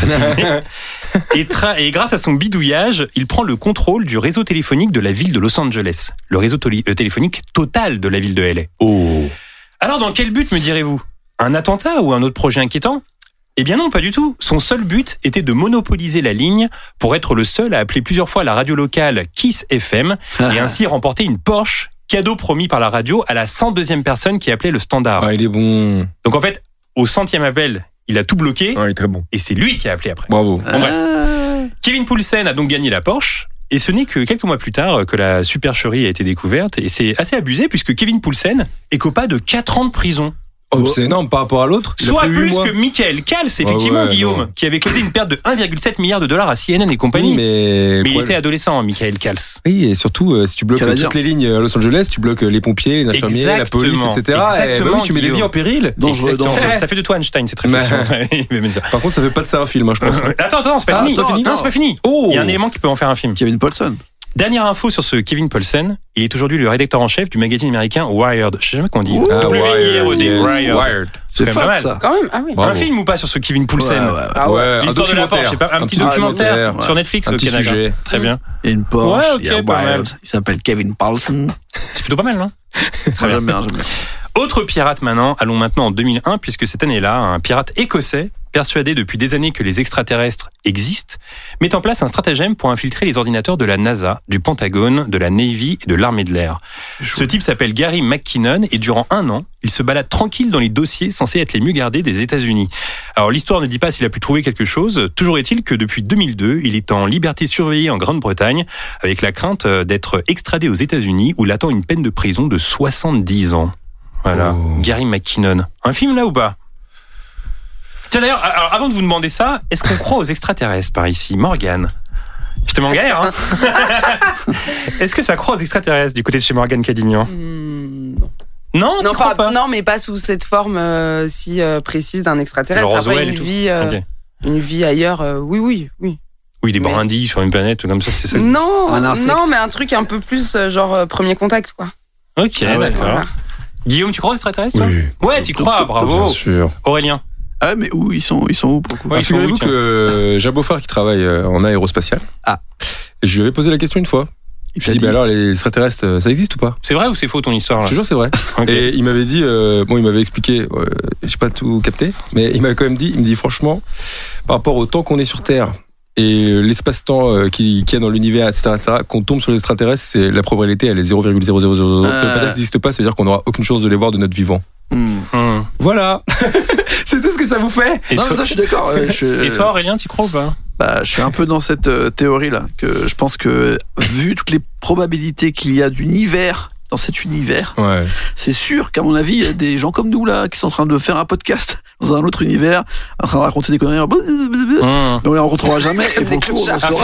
E: très et grâce à son bidouillage, il prend le contrôle du réseau téléphonique de la ville de Los Angeles. Le réseau téléphonique total de la ville de LA.
F: Oh.
E: Alors, dans quel but, me direz-vous? Un attentat ou un autre projet inquiétant? Eh bien non, pas du tout. Son seul but était de monopoliser la ligne pour être le seul à appeler plusieurs fois la radio locale Kiss FM et ainsi remporter une Porsche, cadeau promis par la radio à la 102e personne qui appelait le standard.
F: Ah, il est bon.
E: Donc en fait, au 100e appel, il a tout bloqué.
F: Ah, il est très bon.
E: Et c'est lui qui a appelé après.
F: Bravo.
E: Bon, bref. Kevin Poulsen a donc gagné la Porsche. Et ce n'est que quelques mois plus tard que la supercherie a été découverte. Et c'est assez abusé puisque Kevin Poulsen est copa de 4 ans de prison.
F: Oh, c'est énorme par rapport à l'autre.
E: Soit plus que Michael Kals, effectivement, Guillaume, qui avait causé une perte de 1,7 milliard de dollars à CNN et compagnie.
F: Oui, mais
E: il était adolescent, Michael Kals.
F: Oui, et surtout, si tu bloques toutes les lignes à Los Angeles, tu bloques les pompiers, les infirmiers, la police, etc.
E: Exactement.
F: Et tu mets des vies en péril.
E: Ça fait de toi Einstein, cette réflexion.
F: Par contre, ça fait pas de ça un film, je pense.
E: Attends, c'est pas fini. Non, c'est pas fini. Il y a un élément qui peut en faire un film.
H: Kevin Poulsen.
E: Dernière info sur ce Kevin Poulsen, il est aujourd'hui le rédacteur en chef du magazine américain Wired. Je sais jamais comment on dit. W-I-R-E-D. Wired.
H: C'est
E: pas mal.
H: Ça.
G: Quand même, ah oui.
E: Un film ou pas sur ce Kevin Poulsen?
F: Ouais.
E: L'histoire de la Porsche, c'est pas un petit documentaire sur Netflix au Canada.
F: Sujet.
E: Très bien.
H: Il y a une Porsche, il y a
E: Wired.
H: Il s'appelle Kevin Poulsen.
E: C'est plutôt pas mal, non?
H: J'aime bien.
E: Autre pirate maintenant, allons maintenant en 2001, puisque cette année-là, un pirate écossais, persuadé depuis des années que les extraterrestres existent, met en place un stratagème pour infiltrer les ordinateurs de la NASA, du Pentagone, de la Navy et de l'armée de l'air. Ce type s'appelle Gary McKinnon et durant 1 an, il se balade tranquille dans les dossiers censés être les mieux gardés des États-Unis. Alors l'histoire ne dit pas s'il a pu trouver quelque chose, toujours est-il que depuis 2002, il est en liberté surveillée en Grande-Bretagne avec la crainte d'être extradé aux États-Unis où l'attend une peine de prison de 70 ans. Voilà, Gary McKinnon. Un film là ou pas? Tiens d'ailleurs, alors, avant de vous demander ça, est-ce qu'on croit aux extraterrestres par ici, Morgane? Je te mets en galère, hein. Est-ce que ça croit aux extraterrestres du côté de chez Morgane Cadignan? Non,
G: non, mais pas sous cette forme si précise d'un extraterrestre.
E: Genre
G: Après,
E: okay.
G: Une vie ailleurs, oui.
E: Oui, des brindilles sur une planète comme ça, c'est ça.
G: Non, mais un truc un peu plus genre premier contact, quoi.
E: Ok, d'accord. Voilà. Guillaume, tu crois aux extraterrestres, toi? Oui. Ouais, tu crois, bravo.
F: Bien sûr.
E: Aurélien?
H: Ah, mais où ils sont où pour le coup?
F: Figurez-vous que j'ai un beau-frère qui travaille en aérospatial. Et je lui avais posé la question une fois. Je lui ai dit, alors les extraterrestres, ça existe ou pas?
E: C'est vrai ou c'est faux ton histoire là?
F: Je te jure, c'est vrai. Okay. Et il m'avait dit, il m'avait expliqué, j'ai pas tout capté, mais il m'avait quand même dit, il me dit franchement, par rapport au temps qu'on est sur Terre et l'espace-temps qu'il y a dans l'univers, etc., qu'on tombe sur les extraterrestres, c'est la probabilité, elle est 0,0000. Ça veut pas dire que ça n'existe pas, ça veut dire qu'on n'aura aucune chance de les voir de notre vivant. Voilà. C'est tout ce que ça vous fait.
H: Non, mais ça, je suis d'accord.
E: Et toi, Aurélien, tu crois ou pas?
H: Je suis un peu dans cette théorie-là, que je pense que, vu toutes les probabilités qu'il y a d'univers dans cet univers, c'est sûr qu'à mon avis, il y a des gens comme nous, là, qui sont en train de faire un podcast dans un autre univers, en train de raconter des conneries, mais on les rencontrera jamais, et pour le coup, on en saura.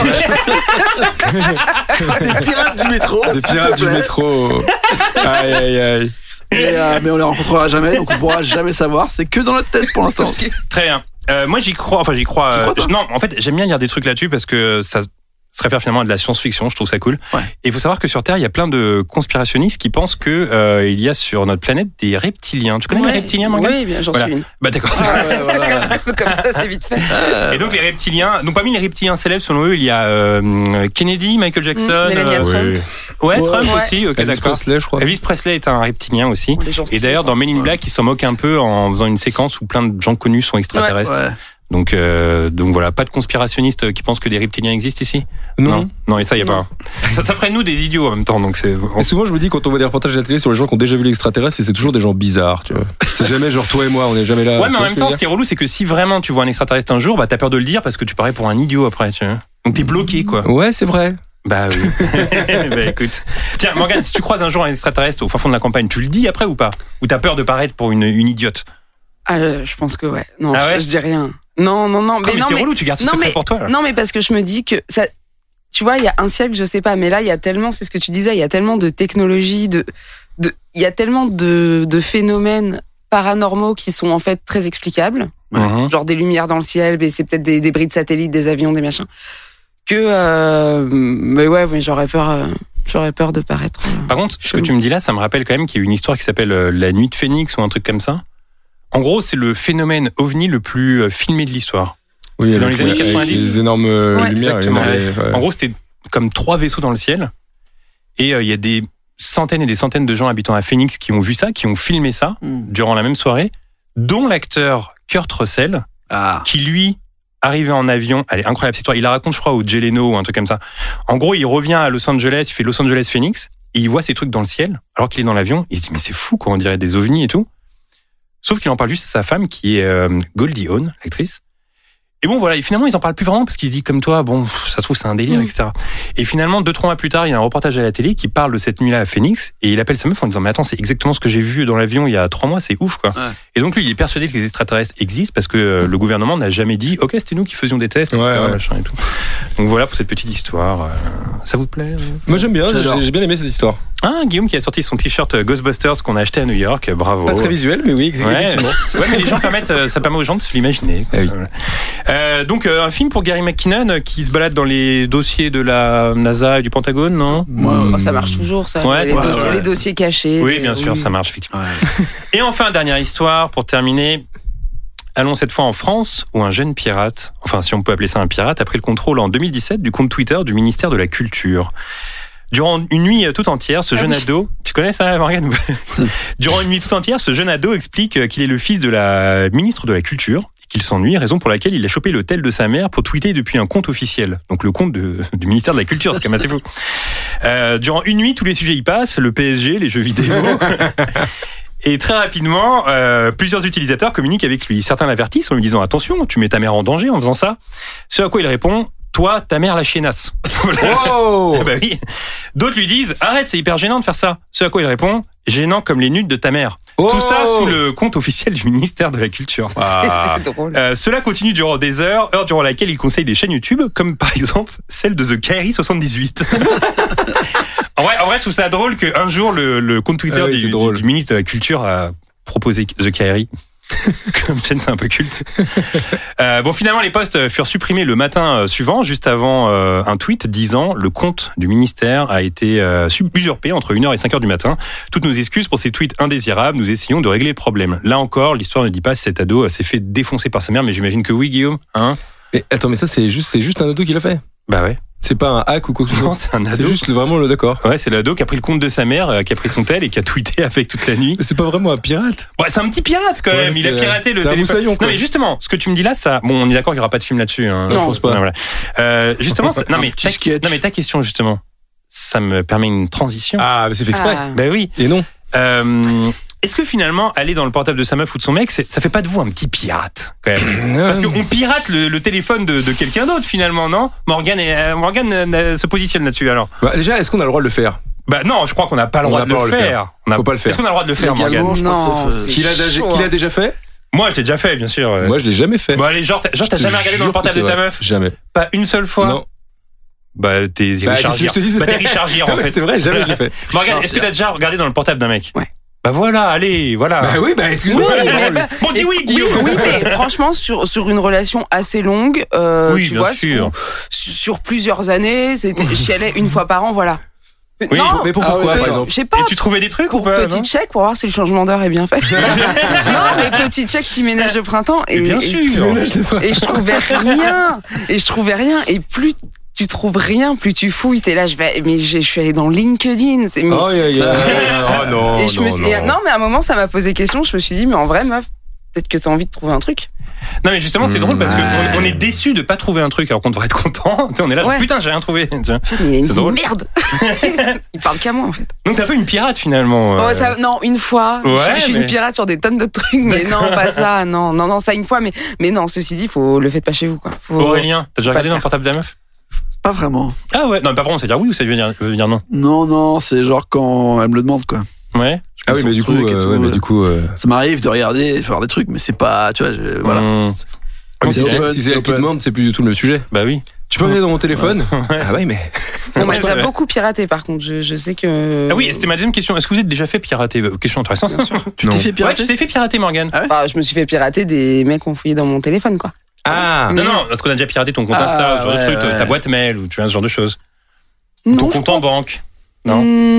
H: Des pirates du métro.
F: Des pirates du métro. Aïe.
H: Mais on les rencontrera jamais, donc on pourra jamais savoir. C'est que dans notre tête pour l'instant.
E: Très bien. Moi j'y crois. Non, en fait j'aime bien lire des trucs là-dessus parce que ça se réfère finalement à de la science-fiction. Je trouve ça cool. Ouais. Et il faut savoir que sur Terre il y a plein de conspirationnistes qui pensent que il y a sur notre planète des reptiliens. Tu connais les reptiliens, Morgane?
G: Oui, bien, j'en suis une.
E: Bah d'accord.
G: Un peu comme ça, c'est vite fait.
E: Et donc les reptiliens, donc parmi les reptiliens célèbres selon eux, il y a Kennedy, Michael Jackson,
G: Melania Trump.
E: Ouais, Trump aussi. Ok,
F: Elvis
E: d'accord.
F: Presley, je crois.
E: Elvis Presley est un reptilien aussi. Et d'ailleurs dans Men in Black, ils s'en moquent un peu en faisant une séquence où plein de gens connus sont extraterrestres. Ouais. Donc voilà, pas de conspirationnistes qui pensent que des reptiliens existent ici? Non, et ça y a pas. Ça ferait nous des idiots en même temps, donc c'est.
F: Et souvent je me dis quand on voit des reportages à la télé sur les gens qui ont déjà vu l'extraterrestre, c'est toujours des gens bizarres, tu vois. C'est jamais genre toi et moi, on n'est jamais là.
E: Ouais, mais en même temps, ce qui est relou, c'est que si vraiment tu vois un extraterrestre un jour, bah t'as peur de le dire parce que tu parais pour un idiot après, tu vois. Donc t'es bloqué, quoi.
F: Ouais, c'est vrai.
E: Bah oui. Bah écoute. Tiens, Morgane, si tu croises un jour un extraterrestre au fin fond de la campagne, tu le dis après ou pas? Ou t'as peur de paraître pour une idiote?
G: Je pense que ouais. Non, je dis rien. Non.
E: Mais c'est relou, tu gardes ce secret pour toi, là.
G: Non, mais parce que je me dis que ça, tu vois, il y a un siècle, je sais pas, mais là, il y a tellement, c'est ce que tu disais, il y a tellement de technologies, il y a tellement de phénomènes paranormaux qui sont en fait très explicables. Genre des lumières dans le ciel, mais c'est peut-être des débris de satellites, des avions, des machins. Mais j'aurais peur de paraître.
E: Par contre, ce que tu me dis là, ça me rappelle quand même qu'il y a une histoire qui s'appelle La Nuit de Phénix ou un truc comme ça. En gros, c'est le phénomène ovni le plus filmé de l'histoire.
F: Oui,
E: c'était dans les années 90.
F: Les énormes lumières.
E: Exactement. En gros, c'était comme 3 vaisseaux dans le ciel. Et il y a des centaines et des centaines de gens habitant à Phoenix qui ont vu ça, qui ont filmé ça durant la même soirée, dont l'acteur Kurt Russell, qui lui arrivé en avion. Elle est incroyable cette histoire. Il la raconte, je crois, au Jay Leno ou un truc comme ça. En gros, il revient à Los Angeles, il fait Los Angeles Phoenix, et il voit ces trucs dans le ciel, alors qu'il est dans l'avion. Il se dit, mais c'est fou, quoi, on dirait des ovnis et tout. Sauf qu'il en parle juste à sa femme, qui est Goldie Hawn, l'actrice. Et bon, voilà, et finalement, ils en parlent plus vraiment parce qu'ils se disent comme toi, bon, ça se trouve, c'est un délire, etc. Et finalement, 2-3 mois plus tard, il y a un reportage à la télé qui parle de cette nuit-là à Phoenix et il appelle sa meuf en disant, mais attends, c'est exactement ce que j'ai vu dans l'avion il y a 3 mois, c'est ouf, quoi. Ouais. Et donc, lui, il est persuadé que les extraterrestres existent parce que le gouvernement n'a jamais dit, ok, c'était nous qui faisions des tests, etc., machin et tout. Donc voilà pour cette petite histoire. Ça vous plaît?
F: Moi, j'aime bien, j'ai bien aimé cette histoire.
E: Ah, Guillaume qui a sorti son t-shirt Ghostbusters qu'on a acheté à New York, bravo.
F: Pas très visuel, mais oui, effectivement.
E: Ouais, mais les gens ça permet aux gens de se l'imaginer. Ah oui. Donc, un film pour Gary McKinnon qui se balade dans les dossiers de la NASA et du Pentagone, non?
G: Ça marche toujours, ça. Ouais, les dossiers cachés.
E: Oui, bien sûr, ça marche, effectivement. Ouais. Et enfin, dernière histoire pour terminer. Allons cette fois en France, où un jeune pirate, enfin si on peut appeler ça un pirate, a pris le contrôle en 2017 du compte Twitter du ministère de la Culture. Durant une nuit tout entière, ce jeune ado... Tu connais ça, Morgane? Durant une nuit tout entière, ce jeune ado explique qu'il est le fils de la ministre de la Culture et qu'il s'ennuie, raison pour laquelle il a chopé le tel de sa mère pour tweeter depuis un compte officiel. Donc le compte du ministère de la Culture, c'est quand même assez fou. Durant une nuit, tous les sujets y passent, le PSG, les jeux vidéo... Et très rapidement, plusieurs utilisateurs communiquent avec lui. Certains l'avertissent en lui disant « Attention, tu mets ta mère en danger en faisant ça ». Ce à quoi il répond « Toi, ta mère la chiennasse ». Wow. Oui. D'autres lui disent « Arrête, c'est hyper gênant de faire ça ». Ce à quoi il répond « Gênant comme les nudes de ta mère ». Tout ça sous le compte officiel du ministère de la Culture.
G: C'était drôle.
E: Cela continue durant des heures durant laquelle il conseille des chaînes YouTube, comme par exemple celle de The Kairi 78. En vrai, je trouve ça drôle qu'un jour, le compte Twitter du ministre de la Culture a proposé The Kairi. Comme chaîne, c'est un peu culte. Bon, finalement, les posts furent supprimés le matin suivant, juste avant un tweet disant le compte du ministère a été usurpé entre 1h et 5h du matin. Toutes nos excuses pour ces tweets indésirables. Nous essayons de régler le problème. Là encore, l'histoire ne dit pas si cet ado s'est fait défoncer par sa mère, mais j'imagine que oui, Guillaume. Hein?
F: Mais attends, mais ça, c'est juste un ado qui l'a fait.
E: Bah ouais.
F: C'est pas un hack ou quoi que ce soit.
E: Non, c'est un ado.
F: C'est juste vraiment le d'accord.
E: Ouais, c'est l'ado qui a pris le compte de sa mère, qui a pris son tel et qui a tweeté avec toute la nuit.
F: C'est pas vraiment un pirate.
E: Ouais, c'est un petit pirate quand même. Il a piraté le téléphone.
F: Moussaillon, quoi.
E: Non mais justement, ce que tu me dis là, ça, bon, on est d'accord qu'il y aura pas de film là-dessus. Hein.
F: Non, je pense pas.
E: Non, voilà. Justement, non mais ta question justement, ça me permet une transition.
F: Ah, mais c'est fait exprès.
G: Ah.
E: Bah oui.
F: Et non.
E: Est-ce que finalement, aller dans le portable de sa meuf ou de son mec, ça fait pas de vous un petit pirate quand même? Parce qu'on pirate le téléphone de quelqu'un d'autre finalement, non? Morgane se positionne là-dessus alors.
F: Bah, déjà, est-ce qu'on a le droit de le faire?
E: Bah non, je crois qu'on n'a pas le droit de le faire.
F: Faut pas le faire.
E: Est-ce qu'on a le droit de le faire, Morgane?
H: Légalement, je crois que c'est
F: Qu'il a déjà fait?
E: Moi, je l'ai déjà fait, bien sûr.
F: Moi, je l'ai jamais fait.
E: Bon allez, genre t'as jamais regardé dans le portable de ta meuf?
F: Jamais.
E: Pas une seule fois?
F: Non.
E: Bah t'es Richard Gere. T'es Richard Gere en fait.
F: C'est vrai, jamais je l'ai fait.
E: Morgane, est-ce que t'as déjà regardé dans le portable d'un mec?
G: Ouais.
E: Bah voilà, allez, voilà.
F: Bah oui, bah excuse-moi.
E: Bon, dis oui, Guillaume.
G: Oui, mais franchement, sur une relation assez longue,
E: Oui,
G: tu
E: bien
G: vois,
E: sûr.
G: sur plusieurs années, j'y allais une fois par an, voilà.
E: Oui,
G: non,
F: mais pourquoi par exemple?
G: je sais pas.
E: Et tu trouvais des trucs ou
G: Pour
E: pas?
G: petit check pour voir si le changement d'heure est bien fait. Non, mais petit check, petit ménage de printemps et
E: bien sûr.
G: et je trouvais rien et plus tu trouves rien, plus tu fouilles, t'es là, je suis allée dans LinkedIn.
F: Oh non.
G: Et non, mais à un moment, ça m'a posé question, je me suis dit, mais en vrai, meuf, peut-être que t'as envie de trouver un truc.
E: Non mais justement c'est drôle parce qu'on est déçu de pas trouver un truc alors qu'on devrait être content. On est là,
G: Ouais.
E: putain j'ai rien trouvé. Tiens.
G: Mais il a une
E: C'est
G: vie
E: drôle.
G: de merde. Il parle qu'à moi en fait.
E: Donc t'es un peu une pirate finalement.
G: Oh, non, une fois.
E: Ouais,
G: je suis
E: mais-
G: une pirate sur des tonnes de trucs, mais non, pas ça. Non, ça une fois, mais non, ceci dit, le faites pas chez vous quoi.
E: Aurélien, t'as déjà
G: Pas
E: regardé
G: le
E: dans le
G: faire.
E: portable de la meuf?
H: Pas vraiment.
E: Ah ouais, non pas vraiment, c'est dire oui ou ça veut dire non?
H: Non, c'est genre quand elle me le demande, quoi.
E: Ouais.
F: Ah oui, mais du coup,
H: Ça m'arrive de regarder, de faire des trucs, mais c'est pas, tu vois, voilà.
F: Mais si
H: C'est open,
F: c'est
H: c'est
F: elle qui
H: open.
F: demande, c'est plus du tout le même sujet.
E: Bah oui.
F: Tu peux regarder dans mon téléphone? Ah ouais, mais.
G: Moi,
E: c'est
G: j'aurais
E: vrai.
G: beaucoup piraté par contre. Je sais que.
E: Ah oui, c'était ma deuxième question. Est-ce que vous êtes déjà fait pirater? Question intéressante.
H: Tu t'es fait
E: Ouais,
H: pirater?
E: tu t'es fait pirater, Morgane.
G: Enfin, je me suis fait pirater des mecs qui ont fouillé dans mon téléphone quoi.
F: Ah!
G: Mais-
E: Non, parce qu'on a déjà piraté ton compte Insta, ce genre de truc, ta boîte mail ou tu vois ce genre de choses.
G: Non,
E: Ton
G: je
E: compte en
G: crois-
E: banque. Non.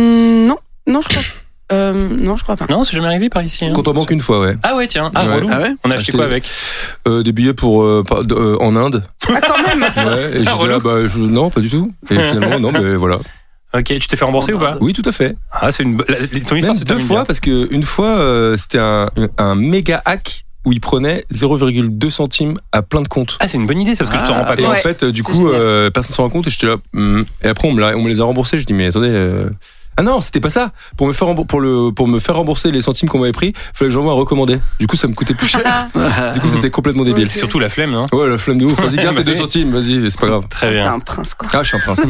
G: Non, je crois. Non, je crois pas.
E: Non, c'est jamais arrivé par ici. Hein.
F: Compte en banque une fois, ouais.
E: Ah ouais, tiens.
F: Ouais.
E: Relou.
H: Ah ouais
E: On a acheté quoi avec?
F: Des billets pour en Inde.
G: Ah quand même.
F: Ouais. Et j'ai dit,
E: relou.
F: non, pas du tout. Et finalement, non, mais voilà.
E: Ok, tu t'es fait rembourser ou pas?
F: Oui, tout à fait.
E: Ah, c'est une. Ton histoire,
F: Même
E: c'est
F: deux fois, parce que une fois, c'était un méga hack où il prenait 0,2 centimes à plein de comptes.
E: Ah, c'est une bonne idée, ça, parce que tu t'en rends pas
F: Et
E: compte.
F: en fait, du
G: c'est
F: coup,
G: génial.
F: personne s'en rend compte et j'étais là. Et après, on me les a remboursés. Je dis, mais attendez. Ah non, c'était pas ça. Pour me faire rembourser les centimes qu'on m'avait pris, fallait que j'envoie un recommandé. Du coup, ça me coûtait plus cher. Du coup, c'était complètement débile.
G: Ok.
E: Surtout la flemme, non?
F: Ouais, la flemme de ouf. Vas-y, garde tes 2 centimes, vas-y, c'est pas grave.
E: Très
G: T'es
E: bien.
G: un prince quoi.
F: Ah, je suis un prince.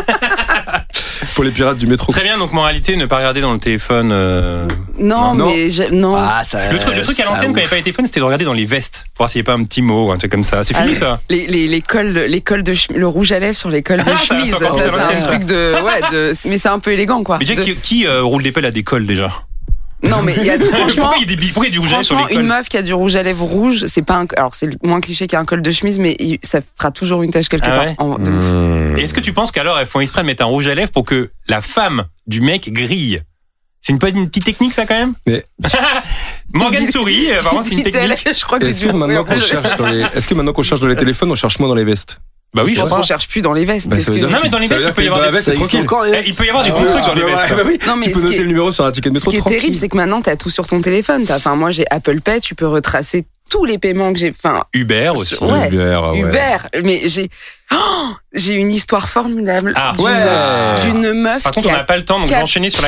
F: Pour les pirates du métro.
E: Très bien, donc moralité, ne pas regarder dans le téléphone.
G: Non,
F: Non.
G: mais non.
H: Ah, ça.
E: Le truc à l'ancienne, quand il n'y avait pas les téléphones, c'était de regarder dans les vestes, pour voir s'il n'y avait pas un petit mot ou un truc comme ça. C'est fini
G: Ah,
E: ça?
G: Les cols de le rouge à lèvres sur les cols de
E: Ah, ça,
G: chemise,
E: ça,
G: ça,
E: c'est
G: c'est
E: l'ancienne,
G: un
E: ça.
G: truc mais c'est un peu élégant quoi.
E: Mais déjà,
G: De-
E: qui roule des pelles à des cols déjà?
G: Non mais il y a franchement.
E: Pourquoi il y a du rouge à lèvres sur
G: Franchement,
E: les
G: une
E: cols?
G: meuf qui a du rouge à lèvres rouge, c'est pas alors c'est moins cliché qu'un col de chemise, mais ça fera toujours une tache quelque
E: Ah
G: part.
E: ouais
G: De ouf.
E: Et est-ce que tu penses qu'alors elles font exprès de mettre un rouge à lèvres pour que la femme du mec grille? C'est une petite technique ça quand même?
F: Mais
E: Morgane sourit, apparemment c'est une
G: Dit-elle,
E: technique.
G: je crois que
F: est-ce
G: j'ai
F: que
G: dû
F: maintenant
G: ouvrir
F: qu'on
G: le-
F: cherche dans les téléphones, on cherche moins dans les vestes?
E: Bah oui,
G: Je pense
E: crois.
G: qu'on cherche plus dans les vestes.
F: Bah,
G: Qu'est-ce
F: ça veut
G: que-
F: dire
E: Non mais dans les
F: Ça veut
E: vestes il
F: dire
E: peut y
F: que
E: avoir
F: dans la
E: des
F: veste, c'est tranquille.
E: Il peut y avoir des bons trucs dans les vestes.
F: Bah oui,
G: Non, mais
F: tu peux
G: ce qui
F: noter
G: est-
F: le numéro sur un ticket de métro
G: Ce qui est
F: tranquille.
G: terrible, c'est que maintenant, t'as tout sur ton téléphone. Enfin, moi, j'ai Apple Pay, tu peux retracer tous les paiements que j'ai. Enfin,
E: Uber aussi.
G: Ouais.
F: Ouais.
G: Uber. Mais j'ai une histoire formidable
E: Ah,
G: d'une meuf
E: Par contre,
G: qui
E: on n'a
G: a.
E: pas le temps, donc je vais enchaîner sur la.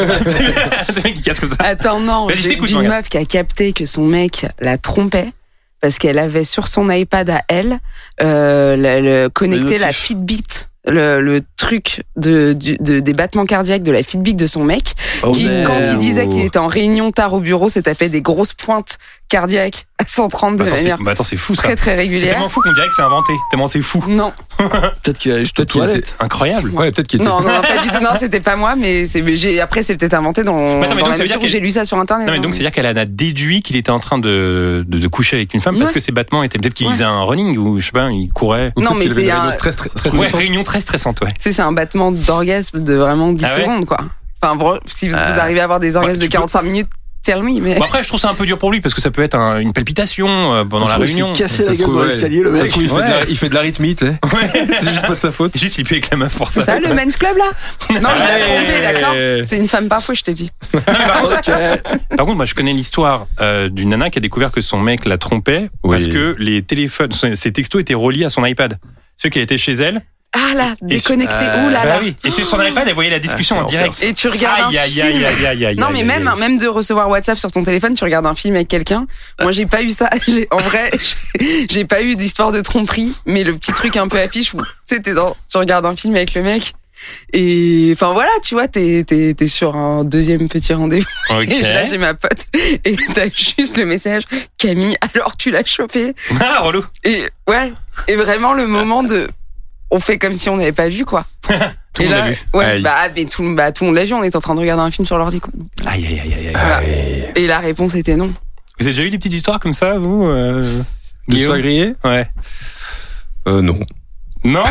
E: Le mec qui casse comme ça.
G: Attends, non,
E: Vas-y, je t'écoute,
G: d'une
E: Morgane.
G: meuf qui a capté que son mec la trompait parce qu'elle avait sur son iPad à elle connecté
H: Les
G: la
H: notifs.
G: Fitbit le truc des battements cardiaques de la Fitbit de son mec, quand il disait qu'il était en réunion tard au bureau, s'est tapé des grosses pointes cardiaques à 130 de manière
E: c'est fou ça.
G: Très très régulière.
E: C'est tellement fou qu'on dirait que c'est inventé, tellement c'est fou.
G: Non.
H: Peut-être qu'il allait juste aux toilettes.
E: Incroyable.
F: Ouais, peut-être qu'il était.
G: Non, pas du tout. Non, c'était pas moi, mais après c'est peut-être inventé dans la mesure où j'ai lu ça sur internet.
E: Non, mais donc c'est à dire qu'elle en a déduit qu'il était en train de coucher avec une femme parce que ses battements étaient peut-être qu'il faisait un running ou je sais pas, il courait.
G: Non, mais c'est un
E: réunion très stressante, ouais.
G: C'est un battement d'orgasme de vraiment 10 secondes, quoi. Enfin, si vous arrivez à avoir des orgasmes de 45 minutes, tell me, mais.
E: Bon, après, je trouve ça un peu dur pour lui parce que ça peut être une palpitation pendant la réunion.
H: Il s'est cassé la gueule dans l'escalier, le mec.
F: Il fait de l'arythmie, tu sais. C'est juste pas de sa faute.
E: Juste, il peut avec la meuf pour ça.
G: Ça, le men's club, là? Non, il a trompé, d'accord? C'est une femme parfois, je t'ai dit.
E: Par contre, moi, je connais l'histoire d'une nana qui a découvert que son mec la trompait parce que les téléphones, ses textos étaient reliés à son iPad. Ceux qui étaient chez elle.
G: Ah là, déconnecté. Ouh là là.
E: Oui. Et c'est son iPad, elle voyait la discussion en direct.
G: Et tu regardes un film. Non, mais même de recevoir WhatsApp sur ton téléphone, tu regardes un film avec quelqu'un. Moi, j'ai pas eu ça. En vrai, j'ai pas eu d'histoire de tromperie, mais le petit truc un peu affiche où, tu sais, tu regardes un film avec le mec. Et enfin voilà, tu vois, t'es sur un deuxième petit rendez-vous.
E: Okay.
G: Et là, j'ai ma pote et t'as juste le message Camille, alors tu l'as chopé.
E: Ah, relou.
G: Et ouais, et vraiment le moment de on fait comme si on n'avait pas vu, quoi.
E: Tout le monde l'a vu.
G: Ouais, mais tout le monde l'a vu, on était en train de regarder un film sur l'ordi, quoi.
E: Aïe.
G: Voilà. Et la réponse était non.
E: Vous avez déjà eu des petites histoires comme ça, vous
F: De se faire griller ?
E: Ouais.
F: Non.
E: Non.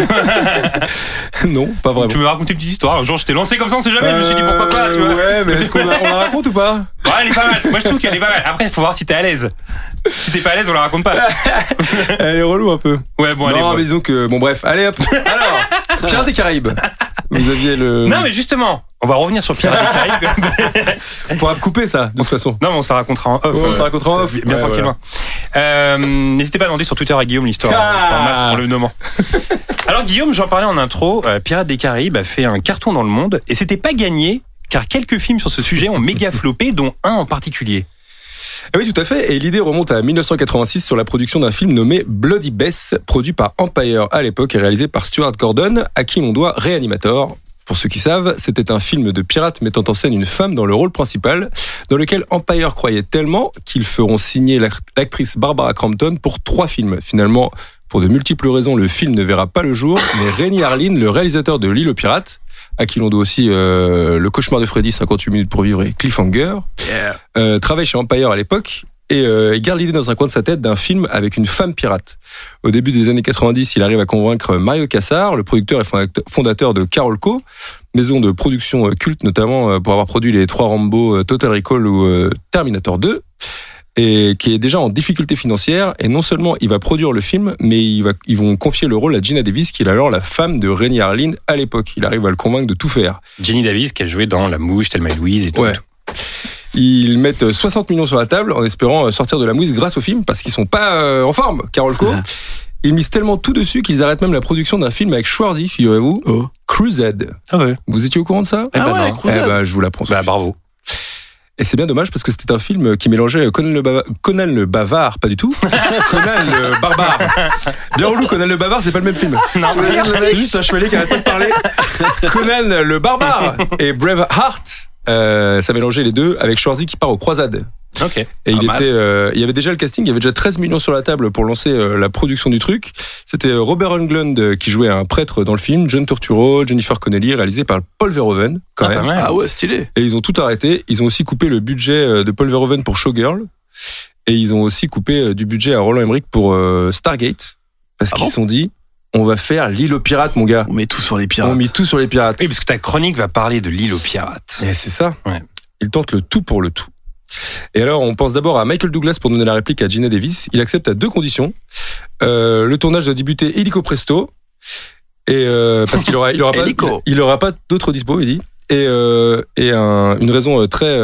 F: Non, pas vraiment.
E: Tu peux me raconter une petite histoire. Un jour, je t'ai lancé comme ça, on sait jamais. Je me suis dit pourquoi pas, tu vois.
F: Ouais, mais est-ce qu'on la raconte ou pas ?
E: Ouais, elle est pas mal. Moi, je trouve qu'elle est pas mal. Après, il faut voir si t'es à l'aise. Si t'es pas à l'aise, on la raconte pas.
F: Elle est relou un peu.
E: Ouais, bon, allez.
F: Non, mais disons que bon, bref, allez hop. Alors, Pirates des Caraïbes. Vous aviez le.
E: Non, mais justement, on va revenir sur Pirates des Caraïbes.
F: On pourra couper ça, de toute façon.
E: Non, mais on se la racontera en off.
F: On se la racontera en off.
E: Bien tranquillement. Voilà. N'hésitez pas à demander sur Twitter à Guillaume l'histoire en masse en le nommant. Alors, Guillaume, j'en parlais en intro, Pirates des Caraïbes a fait un carton dans le monde et c'était pas gagné car quelques films sur ce sujet ont méga floppé, dont un en particulier.
F: Oui, tout à fait. Et l'idée remonte à 1986 sur la production d'un film nommé Bloody Bess, produit par Empire à l'époque et réalisé par Stuart Gordon, à qui l'on doit Reanimator. Pour ceux qui savent, c'était un film de pirates mettant en scène une femme dans le rôle principal, dans lequel Empire croyait tellement qu'ils feront signer l'actrice Barbara Crampton pour 3 films. Finalement, pour de multiples raisons, le film ne verra pas le jour, mais Renny Harlin, le réalisateur de L'Île aux Pirates, à qui l'on doit aussi Le Cauchemar de Freddy, 58 minutes pour vivre et Cliffhanger, travaille chez Empire à l'époque et il garde l'idée dans un coin de sa tête d'un film avec une femme pirate. Au début des années 90, il arrive à convaincre Mario Kassar, le producteur et fondateur de Carolco, maison de production culte notamment pour avoir produit les 3 Rambo, Total Recall ou Terminator 2, et qui est déjà en difficulté financière. Et non seulement il va produire le film, mais ils vont confier le rôle à Geena Davis, qui est alors la femme de Renny Harlin à l'époque. Il arrive à le convaincre de tout faire.
E: Jenny Davis, qui a joué dans La Mouche, Thelma et Louise et tout.
F: Ouais. Ils mettent 60 millions sur la table en espérant sortir de la mouise grâce au film, parce qu'ils sont pas en forme, Carolco. Ils misent tellement tout dessus qu'ils arrêtent même la production d'un film avec Schwarzy, figurez-vous. Crusade.
E: Ah ouais.
F: Vous étiez au courant de ça ?
E: Non.
F: Crusade. Je vous l'apprends.
E: Bravo.
F: Et c'est bien dommage parce que c'était un film qui mélangeait Conan le Bavard, pas du tout. Conan le Barbare. Bien relou, Conan le Bavard, c'est pas le même film.
E: Non,
F: c'est juste un chevalier qui arrête pas de parler. Conan le Barbare et Braveheart. Ça mélangeait les deux avec Schwarzy qui part aux croisades.
E: Ok.
F: Et il y avait déjà le casting, il y avait déjà 13 millions sur la table pour lancer la production du truc. C'était Robert Englund qui jouait un prêtre dans le film, John Turturro, Jennifer Connelly, réalisé par Paul Verhoeven, quand même.
E: Pas mal.
H: Ah ouais, stylé.
F: Et ils ont tout arrêté. Ils ont aussi coupé le budget de Paul Verhoeven pour Showgirl. Et ils ont aussi coupé du budget à Roland Emmerich pour Stargate. Parce qu'ils se sont dit, on va faire L'Île aux Pirates, mon gars.
H: On met tout sur les pirates.
F: On met tout sur les pirates.
E: Oui, parce que ta chronique va parler de L'Île aux Pirates.
F: Et c'est ça.
E: Ouais.
F: Ils tentent le tout pour le tout. Et alors, on pense d'abord à Michael Douglas pour donner la réplique à Geena Davis. Il accepte à 2 conditions. Le tournage doit débuter illico presto. Et parce qu'il aura pas d'autres dispo, il dit. Et une raison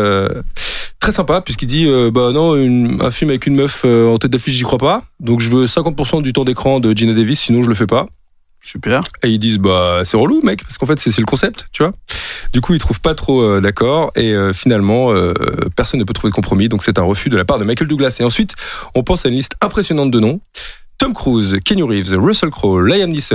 F: très sympa, puisqu'il dit non, un film avec une meuf en tête d'affiche, j'y crois pas. Donc je veux 50% du temps d'écran de Geena Davis, sinon je le fais pas.
H: Super.
F: Et ils disent c'est relou, mec, parce qu'en fait c'est le concept, tu vois. Du coup ils trouvent pas trop d'accord et finalement personne ne peut trouver de compromis, donc c'est un refus de la part de Michael Douglas. Et ensuite on pense à une liste impressionnante de noms: Tom Cruise, Keanu Reeves, Russell Crowe, Liam Neeson,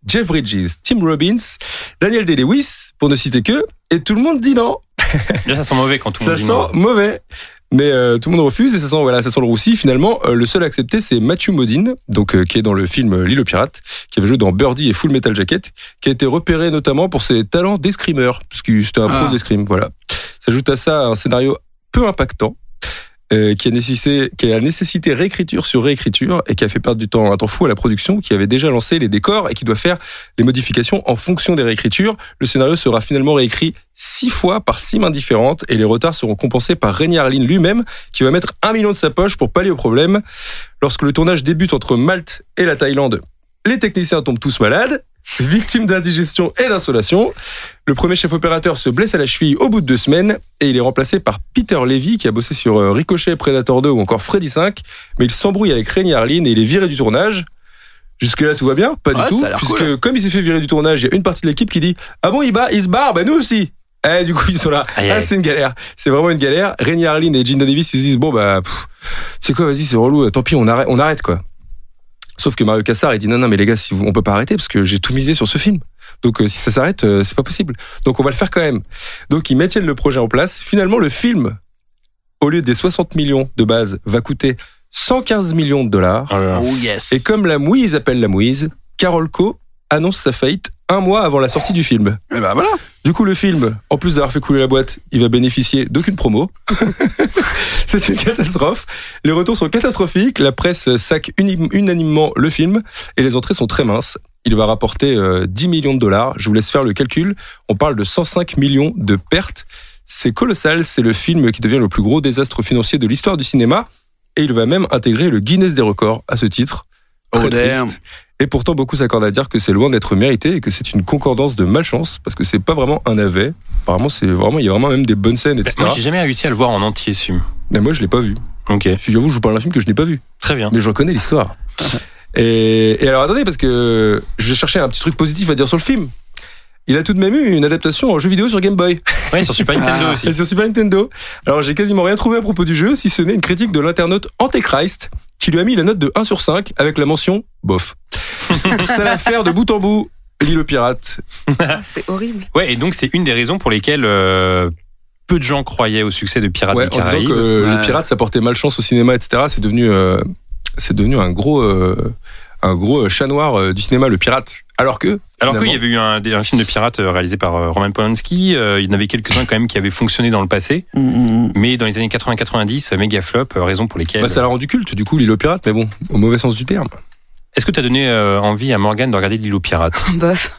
F: Jeff Bridges, Tim Robbins, Daniel Day-Lewis, pour ne citer que, et tout le monde dit non.
E: Déjà, ça sent mauvais quand tout le monde dit non.
F: Ça sent mauvais. Mais tout le monde refuse et ça sent le roussi. Finalement, le seul à accepter, c'est Matthew Modine, donc qui est dans le film L'île aux pirates, qui avait joué dans Birdie et Full Metal Jacket, qui a été repéré notamment pour ses talents d'escrimeur, parce que c'était un pro d'escrime. Voilà. S'ajoute à ça un scénario peu impactant, qui a nécessité réécriture sur réécriture et qui a fait perdre un temps fou à la production, qui avait déjà lancé les décors et qui doit faire les modifications en fonction des réécritures. Le scénario sera finalement réécrit 6 fois par 6 mains différentes et les retards seront compensés par Renny Harlin lui-même, qui va mettre 1 million de sa poche pour pallier au problème. Lorsque le tournage débute entre Malte et la Thaïlande, les techniciens tombent tous malades, victimes d'indigestion et d'insolation. Le premier chef opérateur se blesse à la cheville au bout de 2 semaines et il est remplacé par Peter Levy qui a bossé sur Ricochet, Predator 2 ou encore Freddy 5, mais il s'embrouille avec Renny Harlin et il est viré du tournage. Jusque-là, tout va bien? Pas du tout, puisque cool. Comme il s'est fait virer du tournage, il y a une partie de l'équipe qui dit « Ah bon, il se barre? Bah nous aussi !» Du coup, ils sont là. C'est une galère. C'est vraiment une galère. Renny Harlin et Gina Davis, ils se disent « Bon, bah, c'est quoi, vas-y, c'est relou, tant pis, on arrête, quoi. » Sauf que Mario Kassar, il dit non mais les gars, on peut pas arrêter parce que j'ai tout misé sur ce film. Donc si ça s'arrête, c'est pas possible. Donc on va le faire quand même. Donc ils maintiennent le projet en place. Finalement, le film, au lieu des 60 millions de base, va coûter 115 millions de dollars.
H: Oh yes.
F: Et comme la mouise appelle la mouise, Carol Co annonce sa faillite 1 mois avant la sortie du film.
H: Et bah voilà.
F: Du coup, le film, en plus d'avoir fait couler la boîte, il va bénéficier d'aucune promo. C'est une catastrophe. Les retours sont catastrophiques. La presse sac unanimement le film et les entrées sont très minces. Il va rapporter 10 millions de dollars. Je vous laisse faire le calcul. On parle de 105 millions de pertes. C'est colossal. C'est le film qui devient le plus gros désastre financier de l'histoire du cinéma. Et il va même intégrer le Guinness des records à ce titre. Très triste. Et pourtant, beaucoup s'accordent à dire que c'est loin d'être mérité et que c'est une concordance de malchance parce que c'est pas vraiment un navet. Apparemment, il y a vraiment même des bonnes scènes, etc.
E: Moi, j'ai jamais réussi à le voir en entier, ce film.
F: Mais moi, je l'ai pas vu.
E: Ok.
F: Figurez-vous, je vous parle d'un film que je n'ai pas vu.
E: Très bien.
F: Mais je reconnais l'histoire. et alors, attendez, parce que je vais chercher un petit truc positif à dire sur le film. Il a tout de même eu une adaptation en jeu vidéo sur Game Boy.
E: Oui, sur Super Nintendo aussi.
F: Et sur Super Nintendo. Alors, j'ai quasiment rien trouvé à propos du jeu, si ce n'est une critique de l'internaute Antéchrist, qui lui a mis la note de 1 sur 5 avec la mention bof. C'est l'affaire de bout en bout, L'île aux pirates.
G: C'est horrible.
E: Ouais, et donc c'est une des raisons pour lesquelles peu de gens croyaient au succès de Pirates des Caraïbes.
F: En disant que les pirates, ça portait malchance au cinéma, etc. C'est devenu un gros chat noir du cinéma, le pirate. Alors qu'il
E: y avait eu un film de pirates réalisé par Roman Polanski, il y en avait quelques-uns quand même qui avaient fonctionné dans le passé, mais dans les années 80-90, méga flop, raison pour lesquelles...
F: ça l'a rendu culte, du coup, L'île aux pirates, mais bon, au mauvais sens du terme.
E: Est-ce que t'as donné envie à Morgane de regarder L'île aux pirates?
G: Bof.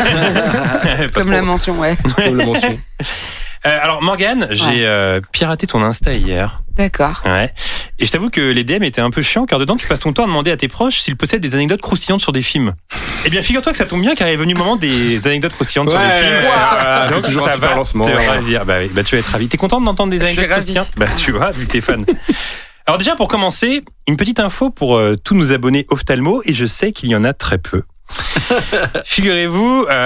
G: Comme la mention, ouais.
F: Comme la mention.
E: Alors Morgane, j'ai piraté ton Insta hier.
G: D'accord.
E: Ouais. Et je t'avoue que les DM étaient un peu chiants car dedans tu passes ton temps à demander à tes proches s'ils possèdent des anecdotes croustillantes sur des films. Eh bien figure-toi que ça tombe bien car il est venu le moment des anecdotes croustillantes sur des films.
F: Donc c'est toujours un super lancement.
E: Te ravir. Bah oui, tu vas être ravi. T'es contente d'entendre des anecdotes croustillantes? Bah tu vois, vu que t'es fan. Alors déjà pour commencer, une petite info pour tous nos abonnés ophtalmo et je sais qu'il y en a très peu. Figurez-vous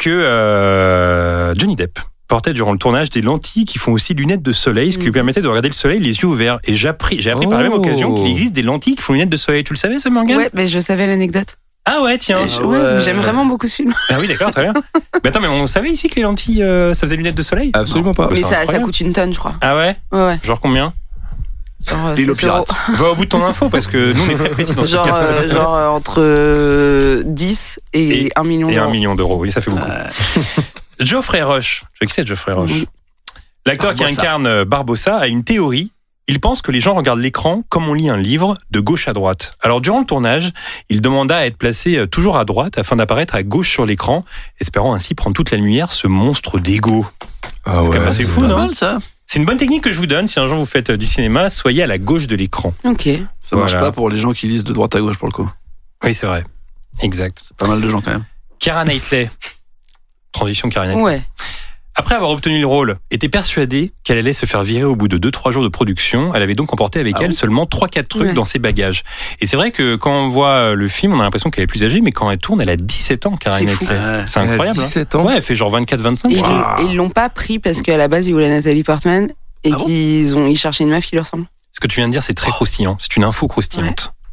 E: que Johnny Depp portait durant le tournage des lentilles qui font aussi lunettes de soleil, ce qui lui permettait de regarder le soleil les yeux ouverts. Et j'ai appris par la même occasion qu'il existe des lentilles qui font lunettes de soleil. Tu le savais, ça, Morgane?
G: Ouais, mais je savais l'anecdote.
E: Ah ouais, tiens.
G: J'aime vraiment beaucoup ce film.
E: Ah oui, d'accord, très bien. Mais attends, mais on savait ici que les lentilles, ça faisait lunettes de soleil?
F: Absolument pas.
G: Mais ça coûte une tonne, je crois.
E: Ah ouais?
G: Ouais.
E: Genre combien?
H: L'île aux pirates.
E: Va au bout de ton info parce que nous on est très précis dans ce podcast.
G: Genre entre 10 et 1 million d'euros.
E: Et 1 million d'euros, oui, ça fait beaucoup. Geoffrey Rush. Tu sais qui c'est Geoffrey Rush? Oui. L'acteur qui incarne Barbossa a une théorie. Il pense que les gens regardent l'écran comme on lit un livre, de gauche à droite. Alors durant le tournage, il demanda à être placé toujours à droite afin d'apparaître à gauche sur l'écran, espérant ainsi prendre toute la lumière, ce monstre d'ego.
F: Ah
E: c'est
F: ouais,
E: quand même assez fou, non?
H: Mal, ça.
E: C'est une bonne technique que je vous donne. Si un jour vous faites du cinéma, soyez à la gauche de l'écran.
G: Ok.
H: Ça marche pas pour les gens qui lisent de droite à gauche pour le coup.
E: Oui, c'est vrai. Exact.
H: C'est pas mal de gens quand même.
E: Keira Knightley. Transition Keira Knightley.
G: Ouais.
E: Après avoir obtenu le rôle, était persuadée qu'elle allait se faire virer au bout de 2-3 jours de production. Elle avait donc emporté avec elle seulement 3-4 trucs dans ses bagages. Et c'est vrai que quand on voit le film, on a l'impression qu'elle est plus âgée, mais quand elle tourne, elle a 17 ans, Keira Knightley. C'est incroyable.
F: 17 ans.
E: Ouais, elle fait genre 24-25.
G: Et ils l'ont pas pris parce qu'à la base, ils voulaient Nathalie Portman et ils cherchaient une meuf qui leur ressemble.
E: Ce que tu viens de dire, c'est très croustillant. C'est une info croustillante.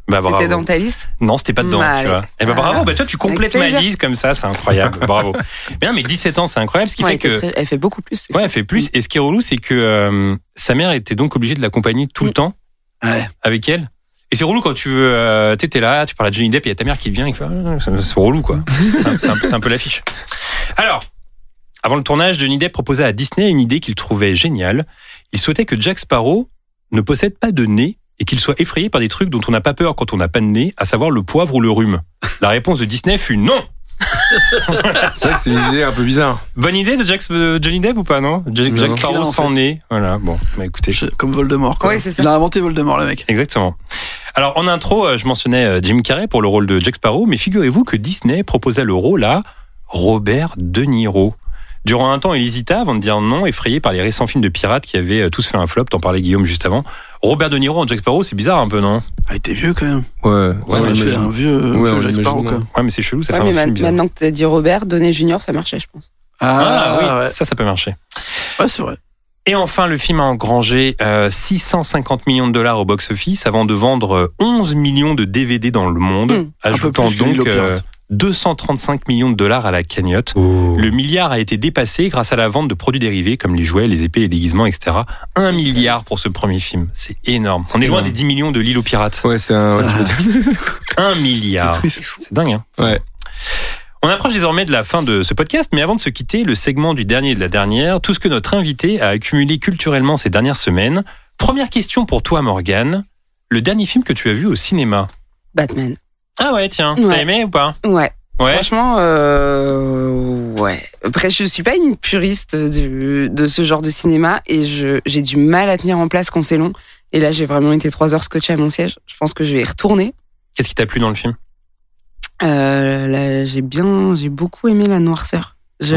E: Bah, bravo.
G: C'était dans ta liste?
E: Non, c'était pas dedans, tu vois. Et bah, bravo, bah, toi, tu complètes ma liste comme ça, c'est incroyable. Bravo. Mais non, mais 17 ans, c'est incroyable, ce qui fait que.
G: Elle fait beaucoup plus.
E: Ouais, elle fait plus. Et ce qui est relou, c'est que sa mère était donc obligée de l'accompagner tout le temps avec elle. Et c'est relou quand tu veux, t'es là, tu parles à Johnny Depp et il y a ta mère qui vient et fait, c'est relou, quoi. C'est un peu l'affiche. Alors, avant le tournage, Johnny Depp proposait à Disney une idée qu'il trouvait géniale. Il souhaitait que Jack Sparrow ne possède pas de nez et qu'il soit effrayé par des trucs dont on n'a pas peur quand on n'a pas de nez, à savoir le poivre ou le rhume. La réponse de Disney fut non.
F: C'est vrai que c'est une idée un peu bizarre.
E: Bonne idée de Johnny Depp ou pas, non? Jack Sparrow sans nez. Voilà, bon, bah écoutez.
H: Comme Voldemort, quoi.
G: Ouais, c'est ça.
H: Il a inventé Voldemort, le mec.
E: Exactement. Alors, en intro, je mentionnais Jim Carrey pour le rôle de Jack Sparrow, mais figurez-vous que Disney proposa le rôle à Robert De Niro. Durant un temps, il hésita avant de dire non, effrayé par les récents films de pirates qui avaient tous fait un flop. T'en parlais, Guillaume, juste avant. Robert De Niro en Jack Sparrow, c'est bizarre un peu, non?
H: Ah, il était vieux quand même.
F: Ouais,
H: il fait un vieux Jack Sparrow, quoi.
E: Ouais, mais c'est chelou, ça fait un film bizarre.
G: Maintenant que t'as dit Robert, Downey Jr., ça marchait, je pense.
E: Ah oui,
H: ouais.
E: ça peut marcher.
H: Ouais, c'est vrai.
E: Et enfin, le film a engrangé 650 millions de dollars au box-office avant de vendre 11 millions de DVD dans le monde, ajoutant donc 235 millions de dollars à la cagnotte. Le milliard a été dépassé grâce à la vente de produits dérivés comme les jouets, les épées, les déguisements, etc. 1 milliard pour ce premier film. C'est énorme. On est loin des 10 millions de l'île aux pirates.
F: Ouais, c'est un...
E: 1 milliard.
F: C'est triste.
E: C'est dingue, hein?
F: Ouais.
E: On approche désormais de la fin de ce podcast, mais avant de se quitter, le segment du dernier et de la dernière, tout ce que notre invité a accumulé culturellement ces dernières semaines. Première question pour toi, Morgane. Le dernier film que tu as vu au cinéma?
G: Batman.
E: Ah ouais, tiens.
G: Ouais.
E: T'as aimé ou pas?
G: Ouais.
E: Ouais.
G: Franchement, ouais. Après, je suis pas une puriste de ce genre de cinéma et j'ai du mal à tenir en place quand c'est long. Et là, j'ai vraiment été 3 heures scotché à mon siège. Je pense que je vais y retourner.
E: Qu'est-ce qui t'a plu dans le film?
G: Là, j'ai beaucoup aimé la noirceur.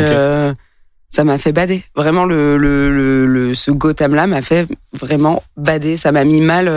G: Ça m'a fait bader. Vraiment, ce Gotham-là m'a fait vraiment bader. Ça m'a mis mal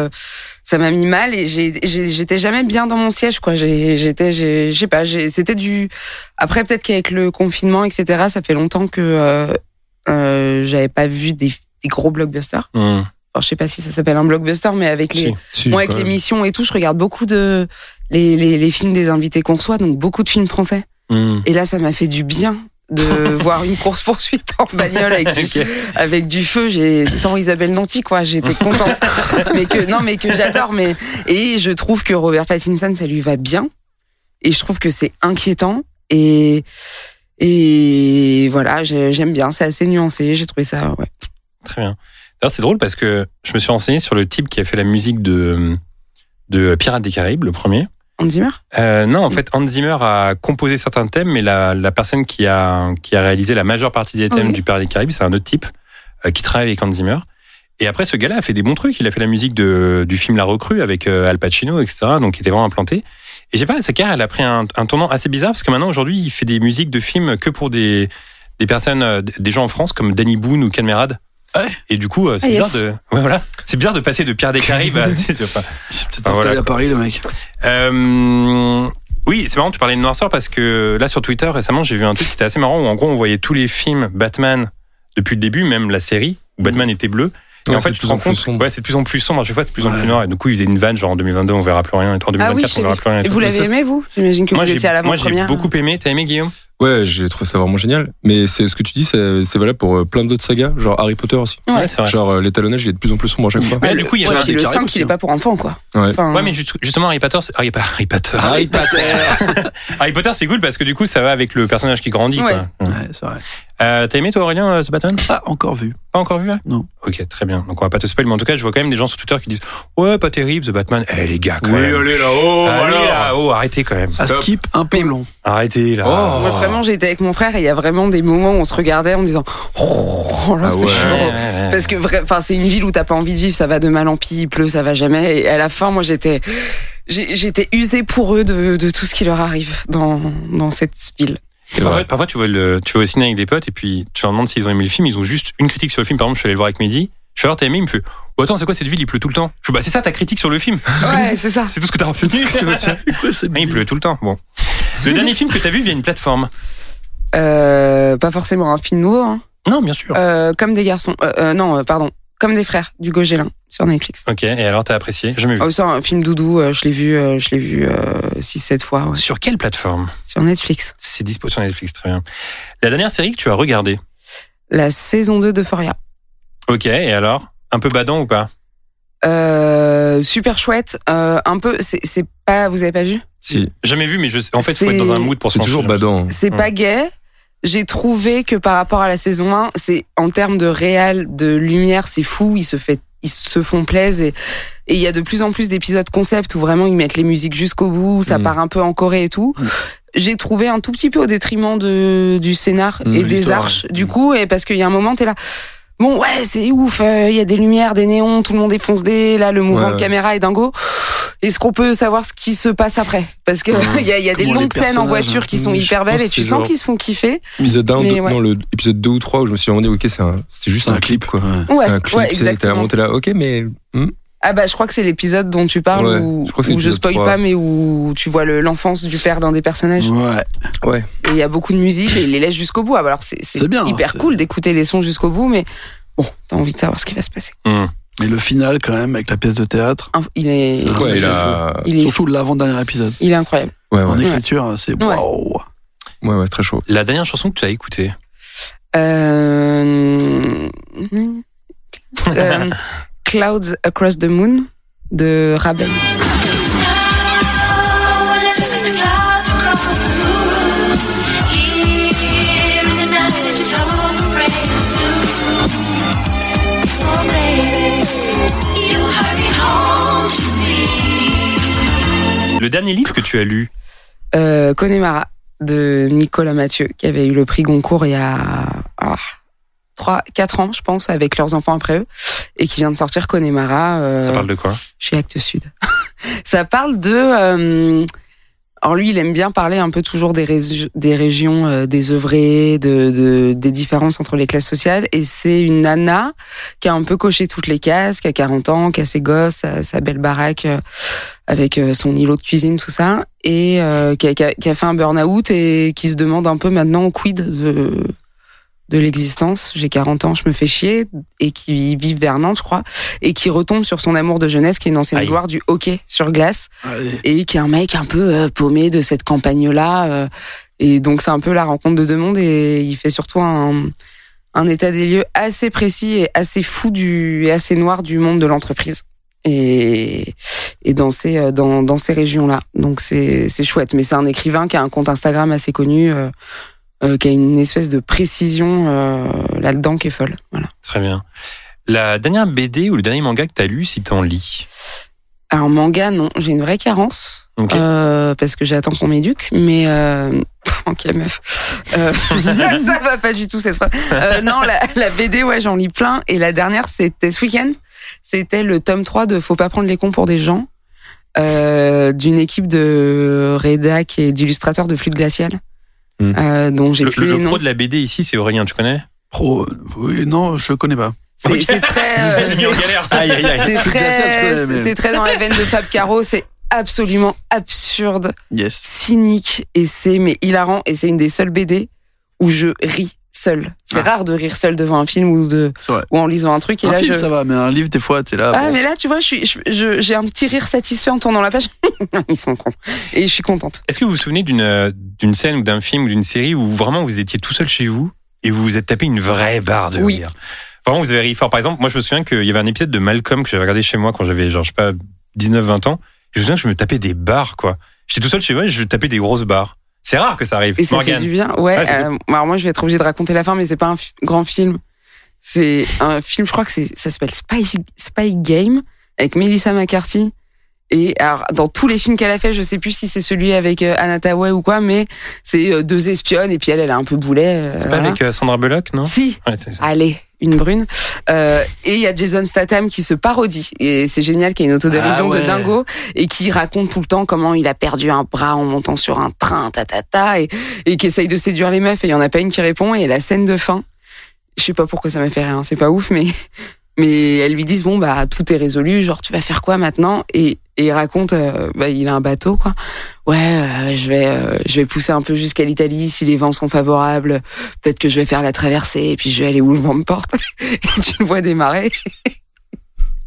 G: et j'étais jamais bien dans mon siège, quoi. Je sais pas, c'était après, peut-être qu'avec le confinement, etc., ça fait longtemps que, j'avais pas vu des gros blockbusters. Enfin, je sais pas si ça s'appelle un blockbuster, mais avec moi, avec l'émission et tout, je regarde beaucoup les films des invités qu'on reçoit, donc beaucoup de films français. Et là, ça m'a fait du bien de voir une course-poursuite en bagnole avec du feu. Sans Isabelle Nanty, quoi. J'étais contente. mais que j'adore. Et je trouve que Robert Pattinson, ça lui va bien. Et je trouve que c'est inquiétant. Et voilà, j'aime bien. C'est assez nuancé. J'ai trouvé ça, ouais.
E: Très bien. D'ailleurs, c'est drôle parce que je me suis renseigné sur le type qui a fait la musique de Pirates des Caraïbes, le premier.
G: Hans Zimmer?
E: Non, en fait, Hans Zimmer a composé certains thèmes, mais la personne qui a réalisé la majeure partie des thèmes du Pirates des Caraïbes, c'est un autre type qui travaille avec Hans Zimmer. Et après, ce gars-là a fait des bons trucs. Il a fait la musique du film La Recrue avec Al Pacino, etc. Donc, il était vraiment implanté. Et je sais pas, sa carrière, elle a pris un tournant assez bizarre parce que maintenant, aujourd'hui, il fait des musiques de films que pour des personnes, des gens en France comme Danny Boone ou Ken Merad. Ouais. Et du coup, c'est bizarre c'est bizarre de passer de Pirates des Caraïbes à.
H: Il s'est peut-être installé à Paris, le mec.
E: Oui, c'est marrant, tu parlais de noirceur parce que là, sur Twitter, récemment, j'ai vu un truc qui était assez marrant où en gros, on voyait tous les films Batman depuis le début, même la série où Batman était bleu. Et en fait, tu te rends compte, c'est de plus en plus sombre. À chaque fois, c'est de plus en plus noir. Et du coup, ils faisaient une vanne, genre en 2022, on verra plus rien. Et en 2024, on verra plus rien.
G: Et vous l'avez aimé, vous? J'imagine que vous étiez à l'avant-première.
E: Moi, j'ai beaucoup aimé. T'as aimé, Guillaume?
F: Ouais, j'ai trouvé ça vraiment génial. Mais c'est ce que tu dis, c'est valable pour plein d'autres sagas, genre Harry Potter aussi.
G: Ouais, c'est
F: vrai. Genre l'étalonnage, il est de plus en plus sombre à chaque fois.
E: Ouais, du coup, il y a
G: le 5, il est pas pour enfants, quoi.
F: Ouais.
G: Enfin,
E: ouais, mais justement, Harry Potter, Harry Potter, c'est cool parce que du coup, ça va avec le personnage qui grandit,
H: ouais.
E: Quoi.
H: Ouais, c'est vrai.
E: T'as aimé, toi, Aurélien, The Batman?
H: Pas encore vu.
E: Pas encore vu, là?
H: Non.
E: Ok, très bien. Donc, on va pas te spoil, mais en tout cas, je vois quand même des gens sur Twitter qui disent ouais, pas terrible, The Batman. Les gars, quand même.
F: allez là-haut.
E: Allez là-haut, arrêtez quand même.
H: À skip un peu long.
E: Arrêtez là.
G: Moi, vraiment, j'ai été avec mon frère et il y a vraiment des moments où on se regardait en disant oh là, c'est chaud. Ouais. Parce que c'est une ville où t'as pas envie de vivre, ça va de mal en pis, il pleut, ça va jamais. Et à la fin, moi, j'étais usée pour eux de tout ce qui leur arrive dans cette ville.
E: Parfois, tu vas au ciné avec des potes et puis tu leur demandes s'ils ont aimé le film. Ils ont juste une critique sur le film. Par exemple, je suis allé le voir avec Mehdi. Je fais alors, t'as aimé? Il me fait attends, c'est quoi cette ville? Il pleut tout le temps. Je fais c'est ça ta critique sur le film.
G: C'est ça.
E: C'est tout ce que t'as retenu. Il pleut tout le temps. Bon. Le dernier film que t'as vu via une plateforme?
G: Pas forcément un film nouveau. Hein.
E: Non, bien sûr.
G: Comme des garçons. Non, pardon. Comme des frères, d'Hugo Gélin. sur Netflix.
E: Ok, et alors t'as apprécié? Jamais vu.
G: C'est un film doudou, je l'ai vu 6-7 fois. Ouais.
E: Sur quelle plateforme?
G: Sur Netflix.
E: C'est dispo sur Netflix, très bien. La dernière série que tu as regardée?
G: La saison 2 d'Euphoria.
E: Ok, et alors? Un peu badant ou pas?
G: Super chouette. Un peu, c'est pas, vous avez pas vu?
F: Si.
E: Jamais vu, mais en fait, faut être dans un mood pour se
F: C'est toujours badant.
G: C'est pas gay. J'ai trouvé que par rapport à la saison 1, c'est, en termes de réal, de lumière, c'est fou, ils se font plaisir et il y a de plus en plus d'épisodes concept où vraiment ils mettent les musiques jusqu'au bout, ça part un peu en Corée et tout. J'ai trouvé un tout petit peu au détriment du scénar et des arches, du coup, et parce qu'il y a un moment, t'es là. Bon, ouais, c'est ouf, il y a des lumières, des néons, tout le monde est foncé, là, le mouvement de caméra est dingo. Est-ce qu'on peut savoir ce qui se passe après? Parce que il y a des longues scènes en voiture qui sont hyper belles et tu sens qu'ils se font kiffer.
F: Épisode 1, non, l'épisode 2 ou 3 où je me suis demandé, ok, c'est juste un clip, quoi.
G: Ouais,
F: c'est un clip,
G: exactement.
F: T'as monté là, ok, mais.
G: Ah bah je crois que c'est l'épisode dont tu parles où je spoil
F: 3.
G: pas mais où tu vois l'enfance du père d'un des personnages.
F: Ouais.
G: Et il y a beaucoup de musique et il les laisse jusqu'au bout. Alors c'est bien, hyper cool d'écouter les sons jusqu'au bout, mais bon, t'as envie de savoir ce qui va se passer.
H: Mais le final quand même avec la pièce de théâtre,
G: il est
H: surtout l'avant-dernier épisode.
G: Il est incroyable.
H: En écriture, c'est waouh.
F: Ouais, très chaud.
E: La dernière chanson que tu as écoutée?
G: Clouds Across the Moon de Raben.
E: Le dernier livre que tu as lu?
G: Connemara de Nicolas Mathieu, qui avait eu le prix Goncourt il y a 3-4 ans, je pense, avec leurs enfants après eux, et qui vient de sortir Connemara.
E: Ça parle de quoi? Chez
G: Actes Sud. Ça parle de... alors lui, il aime bien parler un peu toujours des régions désœuvrées, des différences entre les classes sociales. Et c'est une nana qui a un peu coché toutes les cases, qui a 40 ans, qui a ses gosses, sa belle baraque avec son îlot de cuisine, tout ça, et qui a fait un burn-out et qui se demande un peu maintenant quid de l'existence. J'ai 40 ans, je me fais chier, et qui vit vers Nantes, je crois, et qui retombe sur son amour de jeunesse, qui est une ancienne gloire du hockey sur glace, et qui est un mec un peu paumé de cette campagne-là. Et donc c'est un peu la rencontre de deux mondes, et il fait surtout un état des lieux assez précis et assez fou et assez noir du monde de l'entreprise. Et dans ces régions-là. Donc c'est chouette. Mais c'est un écrivain qui a un compte Instagram assez connu, qui a une espèce de précision là-dedans qui est folle. Voilà.
E: Très bien. La dernière BD ou le dernier manga que t'as lu, si t'en lis?
G: Alors manga, non, j'ai une vraie carence, parce que j'attends qu'on m'éduque, mais ok meuf, ça va pas du tout cette fois. Non, la BD, ouais, j'en lis plein, et la dernière c'était ce week-end, c'était le tome 3 de Faut pas prendre les cons pour des gens, d'une équipe de rédac et d'illustrateurs de Flûte glaciale. Dont j'ai plus les noms.
E: Le pro de la BD ici, c'est Aurélien, tu connais?
H: Pro, oui, non, je connais pas.
G: C'est très, c'est très dans la veine de Fab Caro, c'est absolument absurde, cynique, et mais hilarant, et c'est une des seules BD où je ris seul. C'est rare de rire seul devant un film ou en lisant un truc. Et
H: un film, ça va, mais un livre, des fois, t'es là.
G: Mais là, tu vois, j'ai un petit rire satisfait en tournant la page. Ils sont cons. Et je suis contente.
E: Est-ce que vous vous souvenez d'une scène ou d'un film ou d'une série où vraiment vous étiez tout seul chez vous et vous vous êtes tapé une vraie barre de rire? Vraiment, vous avez ri fort. Par exemple, moi, je me souviens qu'il y avait un épisode de Malcolm que j'avais regardé chez moi quand j'avais, genre, je sais pas, 19-20 ans. Je me souviens que je me tapais des barres, quoi. J'étais tout seul chez moi et je tapais des grosses barres. C'est rare que ça arrive.
G: Et ça fait du bien. Ouais. Alors moi, je vais être obligée de raconter la fin, mais c'est pas un grand film. C'est un film, je crois que ça s'appelle Spy Game, avec Melissa McCarthy. Et alors, dans tous les films qu'elle a fait, je sais plus si c'est celui avec Anna Thaoué ou quoi, mais c'est deux espionnes, et puis elle a un peu boulet.
E: C'est pas avec Sandra Bullock, non?
G: Si.
E: Ouais, c'est ça.
G: Allez, une brune. Et il y a Jason Statham qui se parodie. Et c'est génial, qu'il y ait une autodérision de dingo, et qui raconte tout le temps comment il a perdu un bras en montant sur un train, et qui essaye de séduire les meufs, et il y en a pas une qui répond, et la scène de fin, je sais pas pourquoi ça m'a fait rire, hein, c'est pas ouf, mais elles lui disent, bon, bah, tout est résolu, genre, tu vas faire quoi maintenant? Et il raconte, il a un bateau, quoi. Ouais, je vais pousser un peu jusqu'à l'Italie si les vents sont favorables. Peut-être que je vais faire la traversée et puis je vais aller où le vent me porte. Et tu le vois démarrer.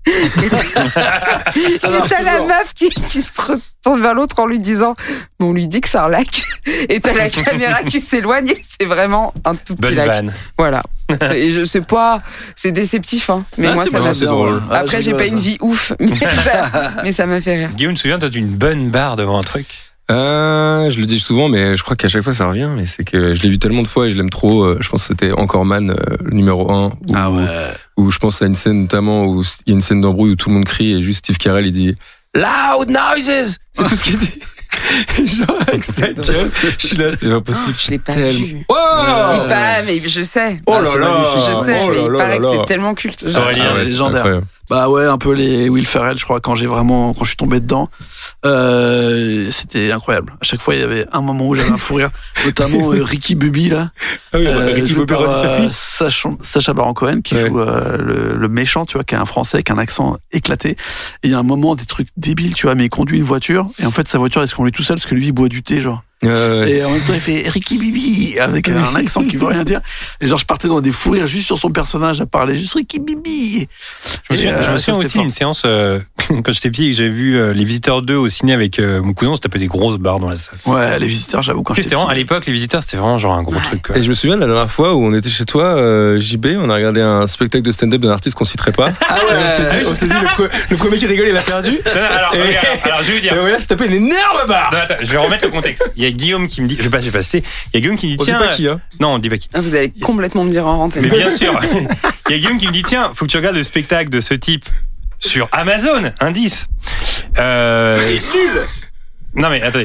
G: Et t'as la meuf qui se retourne vers l'autre en lui disant, mais on lui dit que c'est un lac. Et t'as la caméra qui s'éloigne et c'est vraiment un tout petit lac.
E: Vanne.
G: Voilà. Et je sais pas, c'est déceptif, hein. Mais moi, ça m'a
F: c'est
G: bien.
F: drôle.
G: Après, j'ai pas une vie ouf, mais ça m'a fait rire.
E: Guillaume, tu te souviens, toi, d'une bonne barre devant un truc?
F: Je le dis souvent, mais je crois qu'à chaque fois ça revient. Mais c'est que je l'ai vu tellement de fois et je l'aime trop. Je pense que c'était Encore Man, le numéro 1. Où je pense à une scène notamment où il y a une scène d'embrouille où tout le monde crie et juste Steve Carell il dit Loud noises. C'est tout ce qu'il dit. Genre avec sa gueule, je suis là, c'est pas possible.
G: Je l'ai pas vu.
F: Oh
G: mais je sais.
F: Oh là là,
G: je sais, mais il paraît que c'est tellement culte.
H: C'est légendaire. Bah ouais, un peu les Will Ferrell, je crois, quand je suis tombé dedans, c'était incroyable. À chaque fois, il y avait un moment où j'avais un fou rire, notamment Ricky Bobby là.
F: Ah oui, Ricky
H: joué
F: Bobby,
H: par Sacha Baron Cohen qui joue le méchant, tu vois, qui est un Français avec un accent éclaté. Et il y a un moment des trucs débiles, tu vois, mais il conduit une voiture et en fait sa voiture elle se conduit tout seul parce que lui il boit du thé, genre. Et en même temps il fait Ricky Bibi avec un accent qui veut rien dire et genre je partais dans des fous rires juste sur son personnage à parler juste Ricky Bibi.
E: Je me souviens aussi d'une séance quand j'étais petit, j'avais vu Les Visiteurs 2 au ciné avec mon cousin, on se tapait des grosses barres dans la salle.
H: Ouais, Les Visiteurs, j'avoue, quand j'étais petit.
E: À l'époque, Les Visiteurs, c'était vraiment genre un gros truc, quoi.
F: Et je me souviens de la dernière fois où on était chez toi, JB, on a regardé un spectacle de stand-up d'un artiste qu'on citerait pas.
H: Ah ouais,
F: on s'est dit le premier qui rigole il a perdu.
E: Alors je vais dire.
F: Et voilà, c'est tapé une énorme barre.
E: Non, attends, je vais remettre le contexte. Il y a Guillaume qui me dit, je vais passer. Il y a Guillaume qui me dit, tiens.
F: On dit pas qui, hein.
E: Non, on dit pas qui.
G: Vous allez complètement me dire en rentrée.
E: Mais bien sûr. Il y a Guillaume qui me dit, tiens, faut que tu regardes le spectacle de ce type sur Amazon, indice.
G: Nul.
E: Non mais attendez.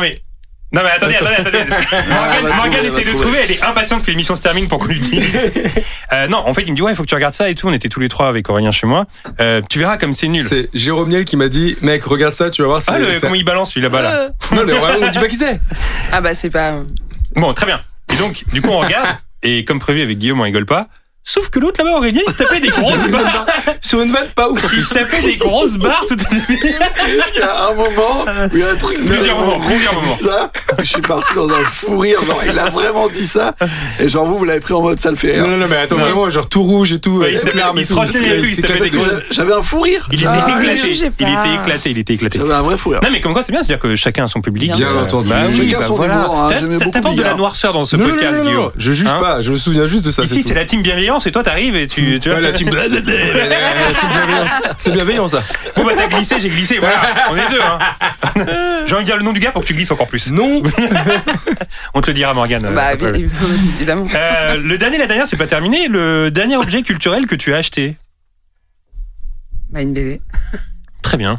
E: Morgane essaie de trouver, elle est impatiente que l'émission se termine pour qu'on l'utilise. Non, en fait, il me dit, ouais, il faut que tu regardes ça et tout. On était tous les trois avec Aurélien chez moi. Tu verras comme c'est nul.
F: C'est Jérôme Niel qui m'a dit, mec, regarde ça, tu vas voir.
E: Comment il balance, lui, là-bas, là.
F: Non, mais vraiment, on dit pas qui c'est.
G: Ah bah, c'est pas.
E: Bon, très bien. Et donc, du coup, on regarde. Et comme prévu avec Guillaume, on rigole pas. Sauf que l'autre là-bas, Aurélien, il se tapait des grosses barres.
F: Sur une vanne, pas ouf.
E: Il se tapait des grosses barres tout à l'heure.
H: Parce qu'il y a un moment où il y a un truc.
E: Plusieurs moments.
H: Ça, je suis parti dans un fou rire. Genre, il a vraiment dit ça. Et genre, vous l'avez pris en mode ça le fait rire.
F: Non, mais attends, vraiment, genre tout rouge et tout.
E: Ouais, il se rochait et tout, il se tapait des grosses.
H: J'avais un fou rire.
E: Il était éclaté.
H: J'avais un vrai fou rire.
E: Non, mais comme quoi, c'est bien, c'est-à-dire que chacun a son public.
F: Bien entendu.
H: Chacun son humour.
E: T'apportes de la noirceur dans ce podcast, Guillaume.
F: Je juge pas, je me souviens juste de ça.
E: Ici, c'est la team bienveillance et toi, t'arrives et tu vois.
F: La team bienveillance. C'est bienveillant, ça.
E: Bon, bah, t'as glissé, j'ai glissé, voilà. On est deux, hein. J'ai envie de dire le nom du gars pour que tu glisses encore plus.
F: Non.
E: On te le dira, Morgane.
G: Bah, évidemment.
E: La dernière, c'est pas terminé. Le dernier objet culturel que tu as acheté.
G: Bah, une BD.
E: Très bien.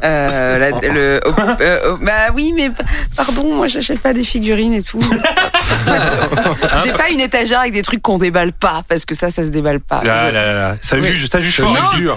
G: Bah oui, mais pardon, moi j'achète pas des figurines et tout. J'ai pas une étagère avec des trucs qu'on déballe pas, parce que ça se déballe pas.
E: Ça juge fort.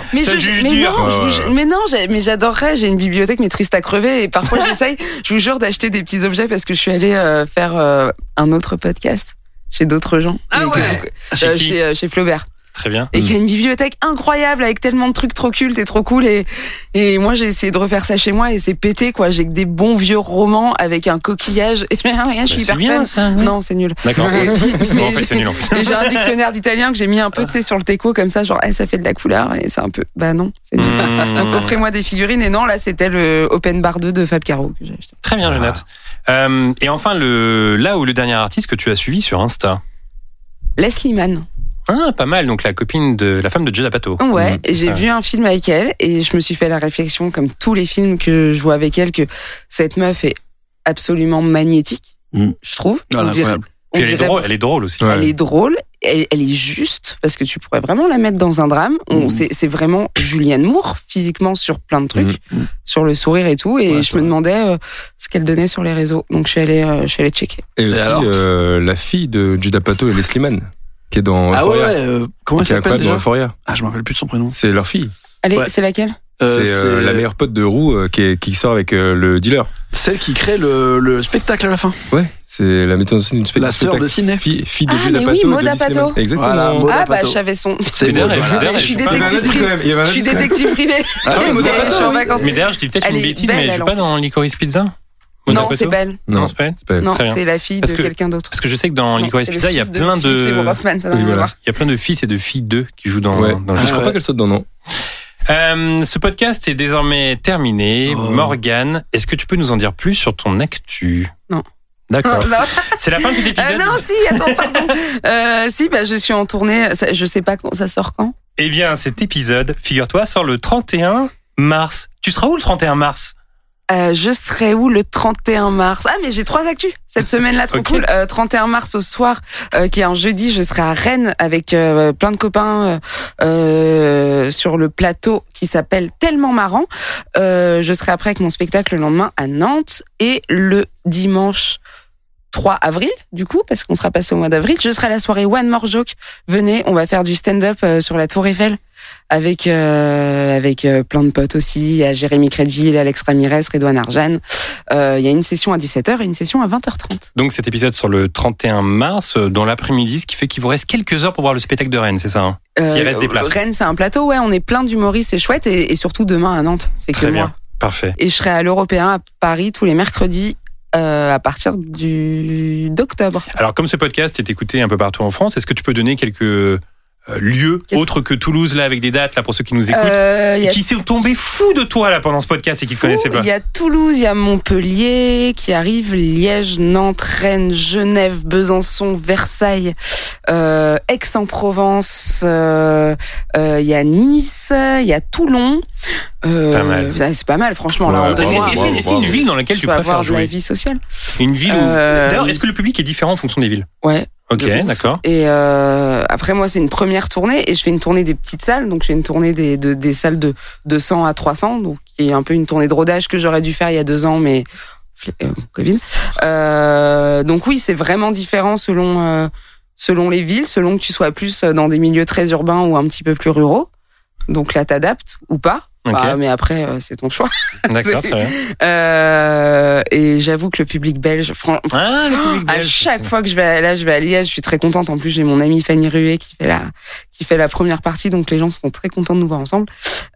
G: Mais j'adorerais, j'ai une bibliothèque mais triste à crever et parfois j'essaye, je vous jure, d'acheter des petits objets parce que je suis allée faire un autre podcast chez d'autres gens.
H: Ah ouais.
G: Chez Flaubert.
E: Très bien.
G: Et qui a une bibliothèque incroyable avec tellement de trucs trop cultes et trop cool. Et moi, j'ai essayé de refaire ça chez moi et c'est pété, quoi. J'ai que des bons vieux romans avec un coquillage. Et rien, je suis hyper fan.
E: Ça, ouais.
G: Non, c'est nul.
E: D'accord.
G: Mais
E: en fait, c'est nul, en fait.
G: Et j'ai un dictionnaire d'italien que j'ai mis un peu, tu sais, sur le teco, comme ça, genre, ça fait de la couleur. Et c'est un peu, bah non, c'est nul. Donc, offrez-moi des figurines. Et non, là, c'était le Open Bar 2 de Fab Caro que j'ai acheté.
E: Très bien, je note. Et enfin, le dernier artiste que tu as suivi sur Insta.
G: Leslie Mann.
E: Ah, pas mal. Donc, la femme de Judd Apatow.
G: Ouais, et j'ai vu un film avec elle et je me suis fait la réflexion, comme tous les films que je vois avec elle, que cette meuf est absolument magnétique, je trouve.
E: Elle est drôle aussi.
G: Elle est drôle, elle est juste, parce que tu pourrais vraiment la mettre dans un drame. C'est vraiment Julianne Moore, physiquement, sur plein de trucs, sur le sourire et tout. Et je me demandais ce qu'elle donnait sur les réseaux. Donc, je suis allée checker.
F: Et aussi, la fille de Judd Apatow et Leslie Mann, qui est dans Euphoria.
H: Comment elle s'appelle déjà?
F: Dans Euphoria.
H: Je me rappelle plus de son prénom.
F: C'est leur fille.
G: C'est laquelle?
F: C'est la meilleure pote de Roux qui sort avec le dealer.
H: Celle qui crée le spectacle à la fin.
F: Ouais, c'est la metteuse du spectacle.
H: La sœur de Sidney.
F: Fille de Judd Apatow.
G: Oui, Maud Apatow.
F: Exactement.
H: Voilà,
G: bah je savais son.
H: C'est bien.
G: Je suis détective privé. Je suis détective privé. Je suis en vacances.
E: Mais d'ailleurs, je dis peut-être une bêtise, mais elle joue pas dans Licorice Pizza?
G: Non, c'est pas elle.
E: Non, c'est pas elle.
G: Non, c'est la fille de quelqu'un d'autre.
E: Parce que je sais que dans Licorice Pizza, il y a plein de.
G: C'est Hoffman, ça n'a rien à voir.
E: Il y a plein de fils et de filles d'eux qui jouent dans le
F: jeu. Je crois pas qu'elle soit dedans, non.
E: Ce podcast est désormais terminé. Morgane, est-ce que tu peux nous en dire plus sur ton actu?
G: Non.
E: D'accord.
G: Non.
E: C'est la fin de cet épisode.
G: Non, si, attends, pardon. Si, je suis en tournée. Je sais pas quand ça sort quand.
E: Eh bien, cet épisode, figure-toi, sort le 31 mars. Tu seras où le 31 mars?
G: Je serai où le 31 mars? Ah, mais j'ai 3 actus cette semaine-là, trop cool. 31 mars au soir, qui est un jeudi, je serai à Rennes avec plein de copains sur le plateau qui s'appelle Tellement Marrant. Je serai après avec mon spectacle le lendemain à Nantes et le dimanche 3 avril, du coup, parce qu'on sera passé au mois d'avril, je serai à la soirée One More Joke. Venez, on va faire du stand-up sur la Tour Eiffel avec plein de potes aussi. Il y a Jérémy Crédville, Alex Ramirez, Redouane Arjan. Il y a une session à 17h et une session à 20h30.
E: Donc cet épisode sur le 31 mars, dans l'après-midi, ce qui fait qu'il vous reste quelques heures pour voir le spectacle de Rennes, c'est ça, hein? S'il reste des places.
G: Rennes, c'est un plateau, ouais, on est plein d'humoristes, c'est chouette, et surtout demain à Nantes, c'est
E: Très
G: que
E: bien.
G: moi.
E: Parfait.
G: Et je serai à l'Européen à Paris tous les mercredis à partir d'octobre.
E: Alors, comme ce podcast est écouté un peu partout en France, est-ce que tu peux donner quelques lieux autres que Toulouse, là, avec des dates, là, pour ceux qui nous écoutent, qui sont tombés fous de toi, là, pendant ce podcast et qui ne connaissaient pas?
G: Il y a Toulouse, il y a Montpellier qui arrive, Liège, Nantes, Rennes, Genève, Besançon, Versailles, Aix-en-Provence, il y a Nice, il y a Toulon.
E: Pas mal.
G: C'est pas mal, franchement. Là,
E: Est-ce qu'il y a une ville dans laquelle tu préfères
G: avoir
E: jouer?
G: de la vie sociale.
E: Une ville où... D'ailleurs, est-ce que le public est différent en fonction des villes?
G: Ouais.
E: Ok, d'accord.
G: Et après, moi, c'est une première tournée et je fais une tournée des petites salles. Donc, je fais une tournée des salles de 200 à 300. Donc, qui est un peu une tournée de rodage que j'aurais dû faire il y a 2 ans, mais Covid. Donc, oui, c'est vraiment différent selon les villes, selon que tu sois plus dans des milieux très urbains ou un petit peu plus ruraux. Donc, là, t'adaptes ou pas.
E: Okay.
G: Mais après, c'est ton choix.
E: D'accord, très bien.
G: Et j'avoue que le public belge,
E: le public belge,
G: à chaque fois que je vais à Liège, je suis très contente. En plus, j'ai mon amie Fanny Ruet qui fait la première partie, donc les gens seront très contents de nous voir ensemble.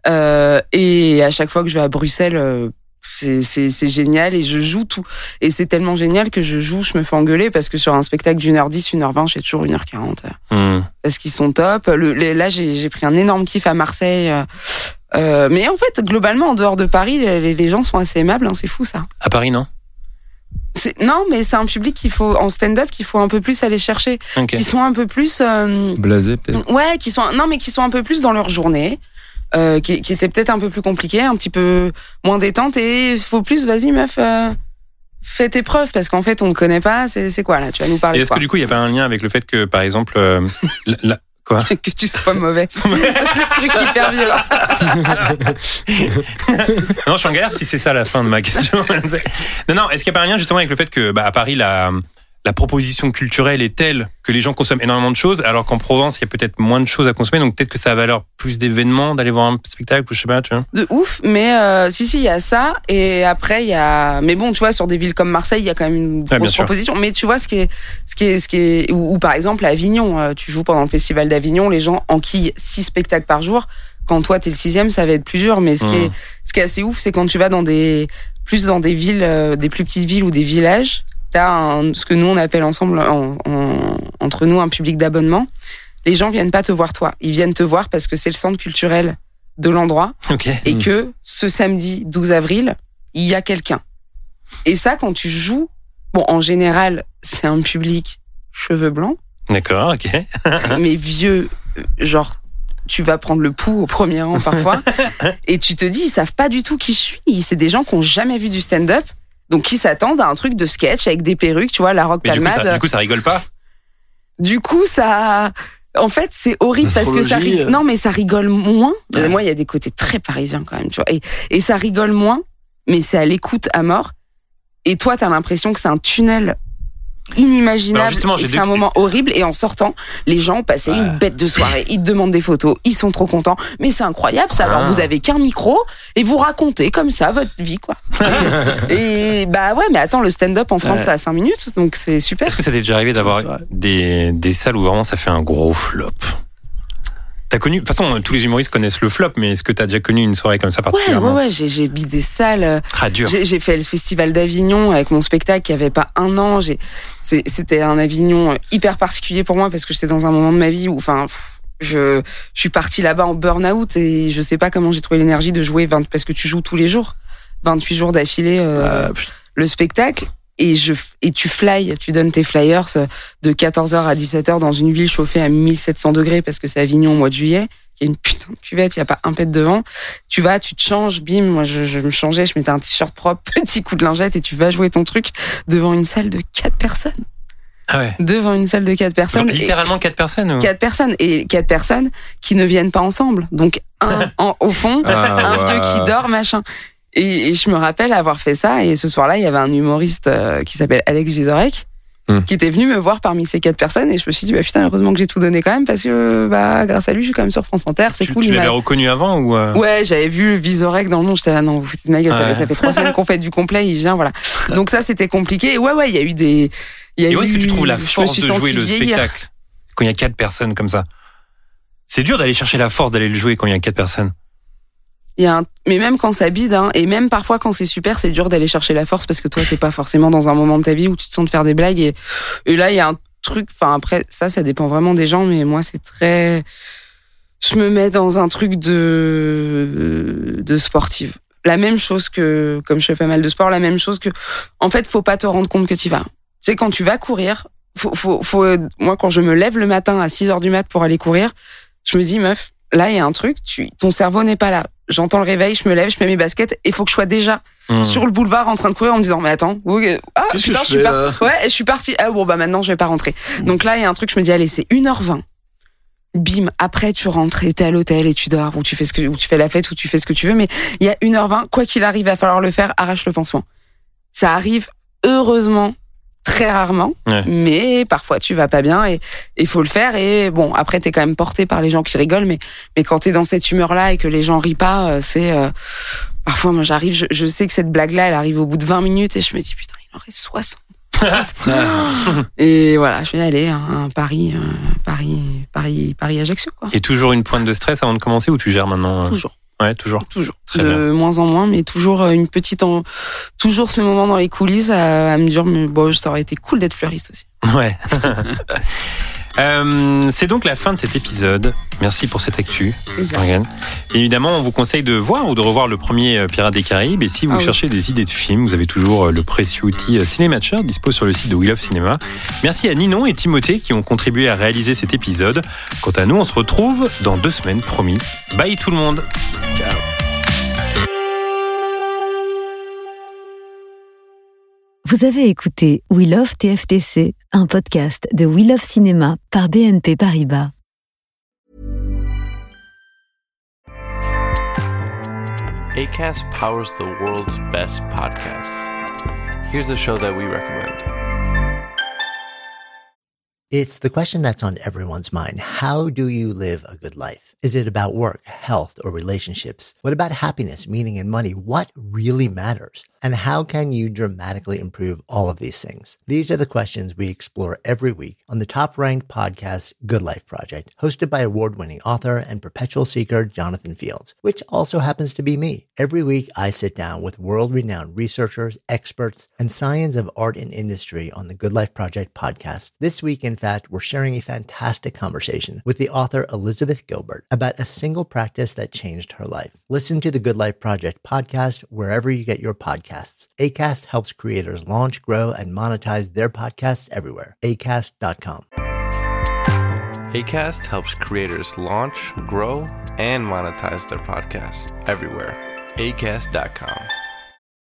G: Et à chaque fois que je vais à Bruxelles, c'est génial et je joue tout. Et c'est tellement génial que je me fais engueuler parce que sur un spectacle d'1h10, 1h20, je fais toujours 1h40. Parce qu'ils sont top. Là, j'ai pris un énorme kiff à Marseille. Mais en fait, globalement, en dehors de Paris, les gens sont assez aimables, hein, c'est fou ça.
E: À Paris, non?
G: Non, mais c'est un public en stand-up qu'il faut un peu plus aller chercher.
E: Okay.
G: Qui sont un peu plus...
F: blasés, peut-être.
G: Ouais, qui sont un peu plus dans leur journée. Qui était peut-être un peu plus compliqué, un petit peu moins détente. Et il faut plus, vas-y meuf, fais tes preuves, parce qu'en fait, on ne connaît pas. C'est quoi là? Tu vas nous parler de quoi?
E: Est-ce que du coup, il n'y a pas un lien avec le fait que, par exemple... Quoi?
G: Que tu sois mauvaise. Le truc hyper violent.
E: Non, je suis en galère si c'est ça la fin de ma question. Non, est-ce qu'il n'y a pas un lien justement avec le fait que à Paris, la proposition culturelle est telle que les gens consomment énormément de choses, alors qu'en Provence, il y a peut-être moins de choses à consommer, donc peut-être que ça a valeur plus d'événements d'aller voir un spectacle, ou je sais pas, tu vois. De
G: ouf, mais si, il y a ça, et après, il y a... Mais bon, tu vois, sur des villes comme Marseille, il y a quand même une grosse proposition. Mais tu vois, ce qui est... Ou par exemple, à Avignon, tu joues pendant le festival d'Avignon, les gens enquillent 6 spectacles par jour. Quand toi, t'es le 6e, ça va être plus dur, mais ce qui est assez ouf, c'est quand tu vas dans des villes, des plus petites villes ou des villages, t'as ce que nous on appelle ensemble entre nous un public d'abonnement. Les gens viennent pas te voir toi, ils viennent te voir parce que c'est le centre culturel de l'endroit.
E: Okay.
G: Et que ce samedi 12 avril, il y a quelqu'un. Et ça, quand tu joues, bon, en général, c'est un public cheveux blancs.
E: D'accord, ok.
G: Mais vieux, genre, tu vas prendre le pouls au premier rang parfois, et tu te dis, ils savent pas du tout qui je suis. C'est des gens qui ont jamais vu du stand-up. Donc, qui s'attendent à un truc de sketch avec des perruques, tu vois, la rock palmade.
E: Du coup, ça rigole pas?
G: Du coup, ça... En fait, c'est horrible parce que ça rigole... Non, mais ça rigole moins. Ouais. Moi, il y a des côtés très parisiens quand même, tu vois. Et ça rigole moins, mais c'est à l'écoute à mort. Et toi, t'as l'impression que c'est un tunnel inimaginable et que c'est un moment horrible. Et en sortant, les gens passaient une bête de soirée. Ils te demandent des photos, ils sont trop contents. Mais c'est incroyable, ça. Alors, vous avez qu'un micro et vous racontez comme ça votre vie, quoi. Et bah ouais, mais attends, le stand-up en France, ça a 5 minutes, donc c'est super.
E: Est-ce que ça t'est déjà arrivé d'avoir des salles où vraiment ça fait un gros flop? T'as connu, de toute façon, tous les humoristes connaissent le flop, mais est-ce que t'as déjà connu une soirée comme ça particulièrement?
G: Ouais, j'ai mis des salles.
E: Dur.
G: J'ai fait le festival d'Avignon avec mon spectacle qui avait pas 1 an. C'était un Avignon hyper particulier pour moi parce que j'étais dans un moment de ma vie où, enfin, je suis partie là-bas en burn-out et je sais pas comment j'ai trouvé l'énergie de jouer parce que tu joues tous les jours, 28 jours d'affilée, le spectacle. Et tu tu donnes tes flyers de 14h à 17h dans une ville chauffée à 1700 degrés parce que c'est Avignon au mois de juillet. Il y a une putain de cuvette, il y a pas un pet devant. Tu vas, tu te changes, bim. Moi, je me changeais, je mettais un t-shirt propre, petit coup de lingette et tu vas jouer ton truc devant une salle de 4 personnes.
E: Ah ouais.
G: Devant une salle de 4 personnes.
E: Genre, littéralement 4 personnes ou...
G: 4 personnes. Et 4 personnes qui ne viennent pas ensemble. Donc, au fond, un vieux qui dort, machin. Et je me rappelle avoir fait ça. Et ce soir-là, il y avait un humoriste qui s'appelle Alex Vizorek qui était venu me voir parmi ces 4 personnes. Et je me suis dit, putain, heureusement que j'ai tout donné quand même parce que grâce à lui, je suis quand même sur France Inter. C'est cool.
E: Tu l'avais reconnu avant ou
G: Ouais, j'avais vu Vizorek dans le nom. J'étais là, non, vous foutez de ma gueule. Ça fait 3 semaines qu'on fait du complet. Il vient, voilà. Donc ça, c'était compliqué. Et ouais, il y a eu des...
E: Et où est-ce que tu trouves la force de jouer le spectacle quand il y a 4 personnes comme ça? C'est dur d'aller chercher la force d'aller le jouer quand il y a 4 personnes.
G: Mais même quand ça bide, et même parfois quand c'est super, c'est dur d'aller chercher la force parce que toi, t'es pas forcément dans un moment de ta vie où tu te sens de faire des blagues. Et là, il y a un truc, après, ça dépend vraiment des gens, mais moi, c'est très... Je me mets dans un truc de sportive. La même chose que, comme je fais pas mal de sport, la même chose que, en fait, faut pas te rendre compte que tu vas. Tu sais, quand tu vas courir, moi, quand je me lève le matin à 6h du mat pour aller courir, je me dis, meuf, là, il y a un truc, ton cerveau n'est pas là. J'entends le réveil, je me lève, je mets mes baskets, et faut que je sois déjà sur le boulevard en train de courir en me disant, mais attends,
H: qu'est-ce
G: putain, je suis partie. Ah bon, maintenant, je vais pas rentrer. Donc là, il y a un truc, je me dis, allez, c'est 1h20. Bim, après, tu rentres et t'es à l'hôtel et tu dors, ou tu fais la fête, ou tu fais ce que tu veux, mais il y a 1h20, quoi qu'il arrive, il va falloir le faire, arrache le pansement. Ça arrive, heureusement, très rarement, mais parfois tu vas pas bien et il faut le faire. Et bon, après t'es quand même porté par les gens qui rigolent, mais quand t'es dans cette humeur-là et que les gens rient pas, c'est parfois moi j'arrive, je sais que cette blague-là elle arrive au bout de 20 minutes et je me dis putain il en reste 60. Et voilà, je vais aller à Paris Ajaccio quoi.
E: Et toujours une pointe de stress avant de commencer ou tu gères maintenant
G: Toujours.
E: Ouais, toujours. Très
G: de
E: bien.
G: moins en moins, mais toujours toujours ce moment dans les coulisses à me dire, mais bon, ça aurait été cool d'être fleuriste aussi.
E: Ouais. C'est donc la fin de cet épisode. Merci pour cette actu, Morgane. Évidemment, on vous conseille de voir ou de revoir le premier Pirates des Caraïbes. Et si vous cherchez des idées de films, vous avez toujours le précieux outil Cinématcher dispo sur le site de We Love Cinéma. Merci à Ninon et Timothée qui ont contribué à réaliser cet épisode. Quant à nous, on se retrouve dans 2 semaines, promis. Bye tout le monde. Ciao.
B: Vous avez écouté We Love TFTC, un podcast de We Love Cinéma par BNP Paribas.
J: Acast powers the world's best podcasts. Here's a show that we recommend.
K: It's the question that's on everyone's mind. How do you live a good life? Is it about work, health, or relationships? What about happiness, meaning, and money? What really matters? And how can you dramatically improve all of these things? These are the questions we explore every week on the top-ranked podcast, Good Life Project, hosted by award-winning author and perpetual seeker Jonathan Fields, which also happens to be me. Every week, I sit down with world-renowned researchers, experts, and science of art and industry on the Good Life Project podcast. This week, in fact, we're sharing a fantastic conversation with the author Elizabeth Gilbert about a single practice that changed her life. Listen to the Good Life Project podcast wherever you get your podcasts. Acast helps creators launch, grow, and monetize their podcasts everywhere. Acast.com.
J: Acast helps creators launch, grow, and monetize their podcasts everywhere. Acast.com.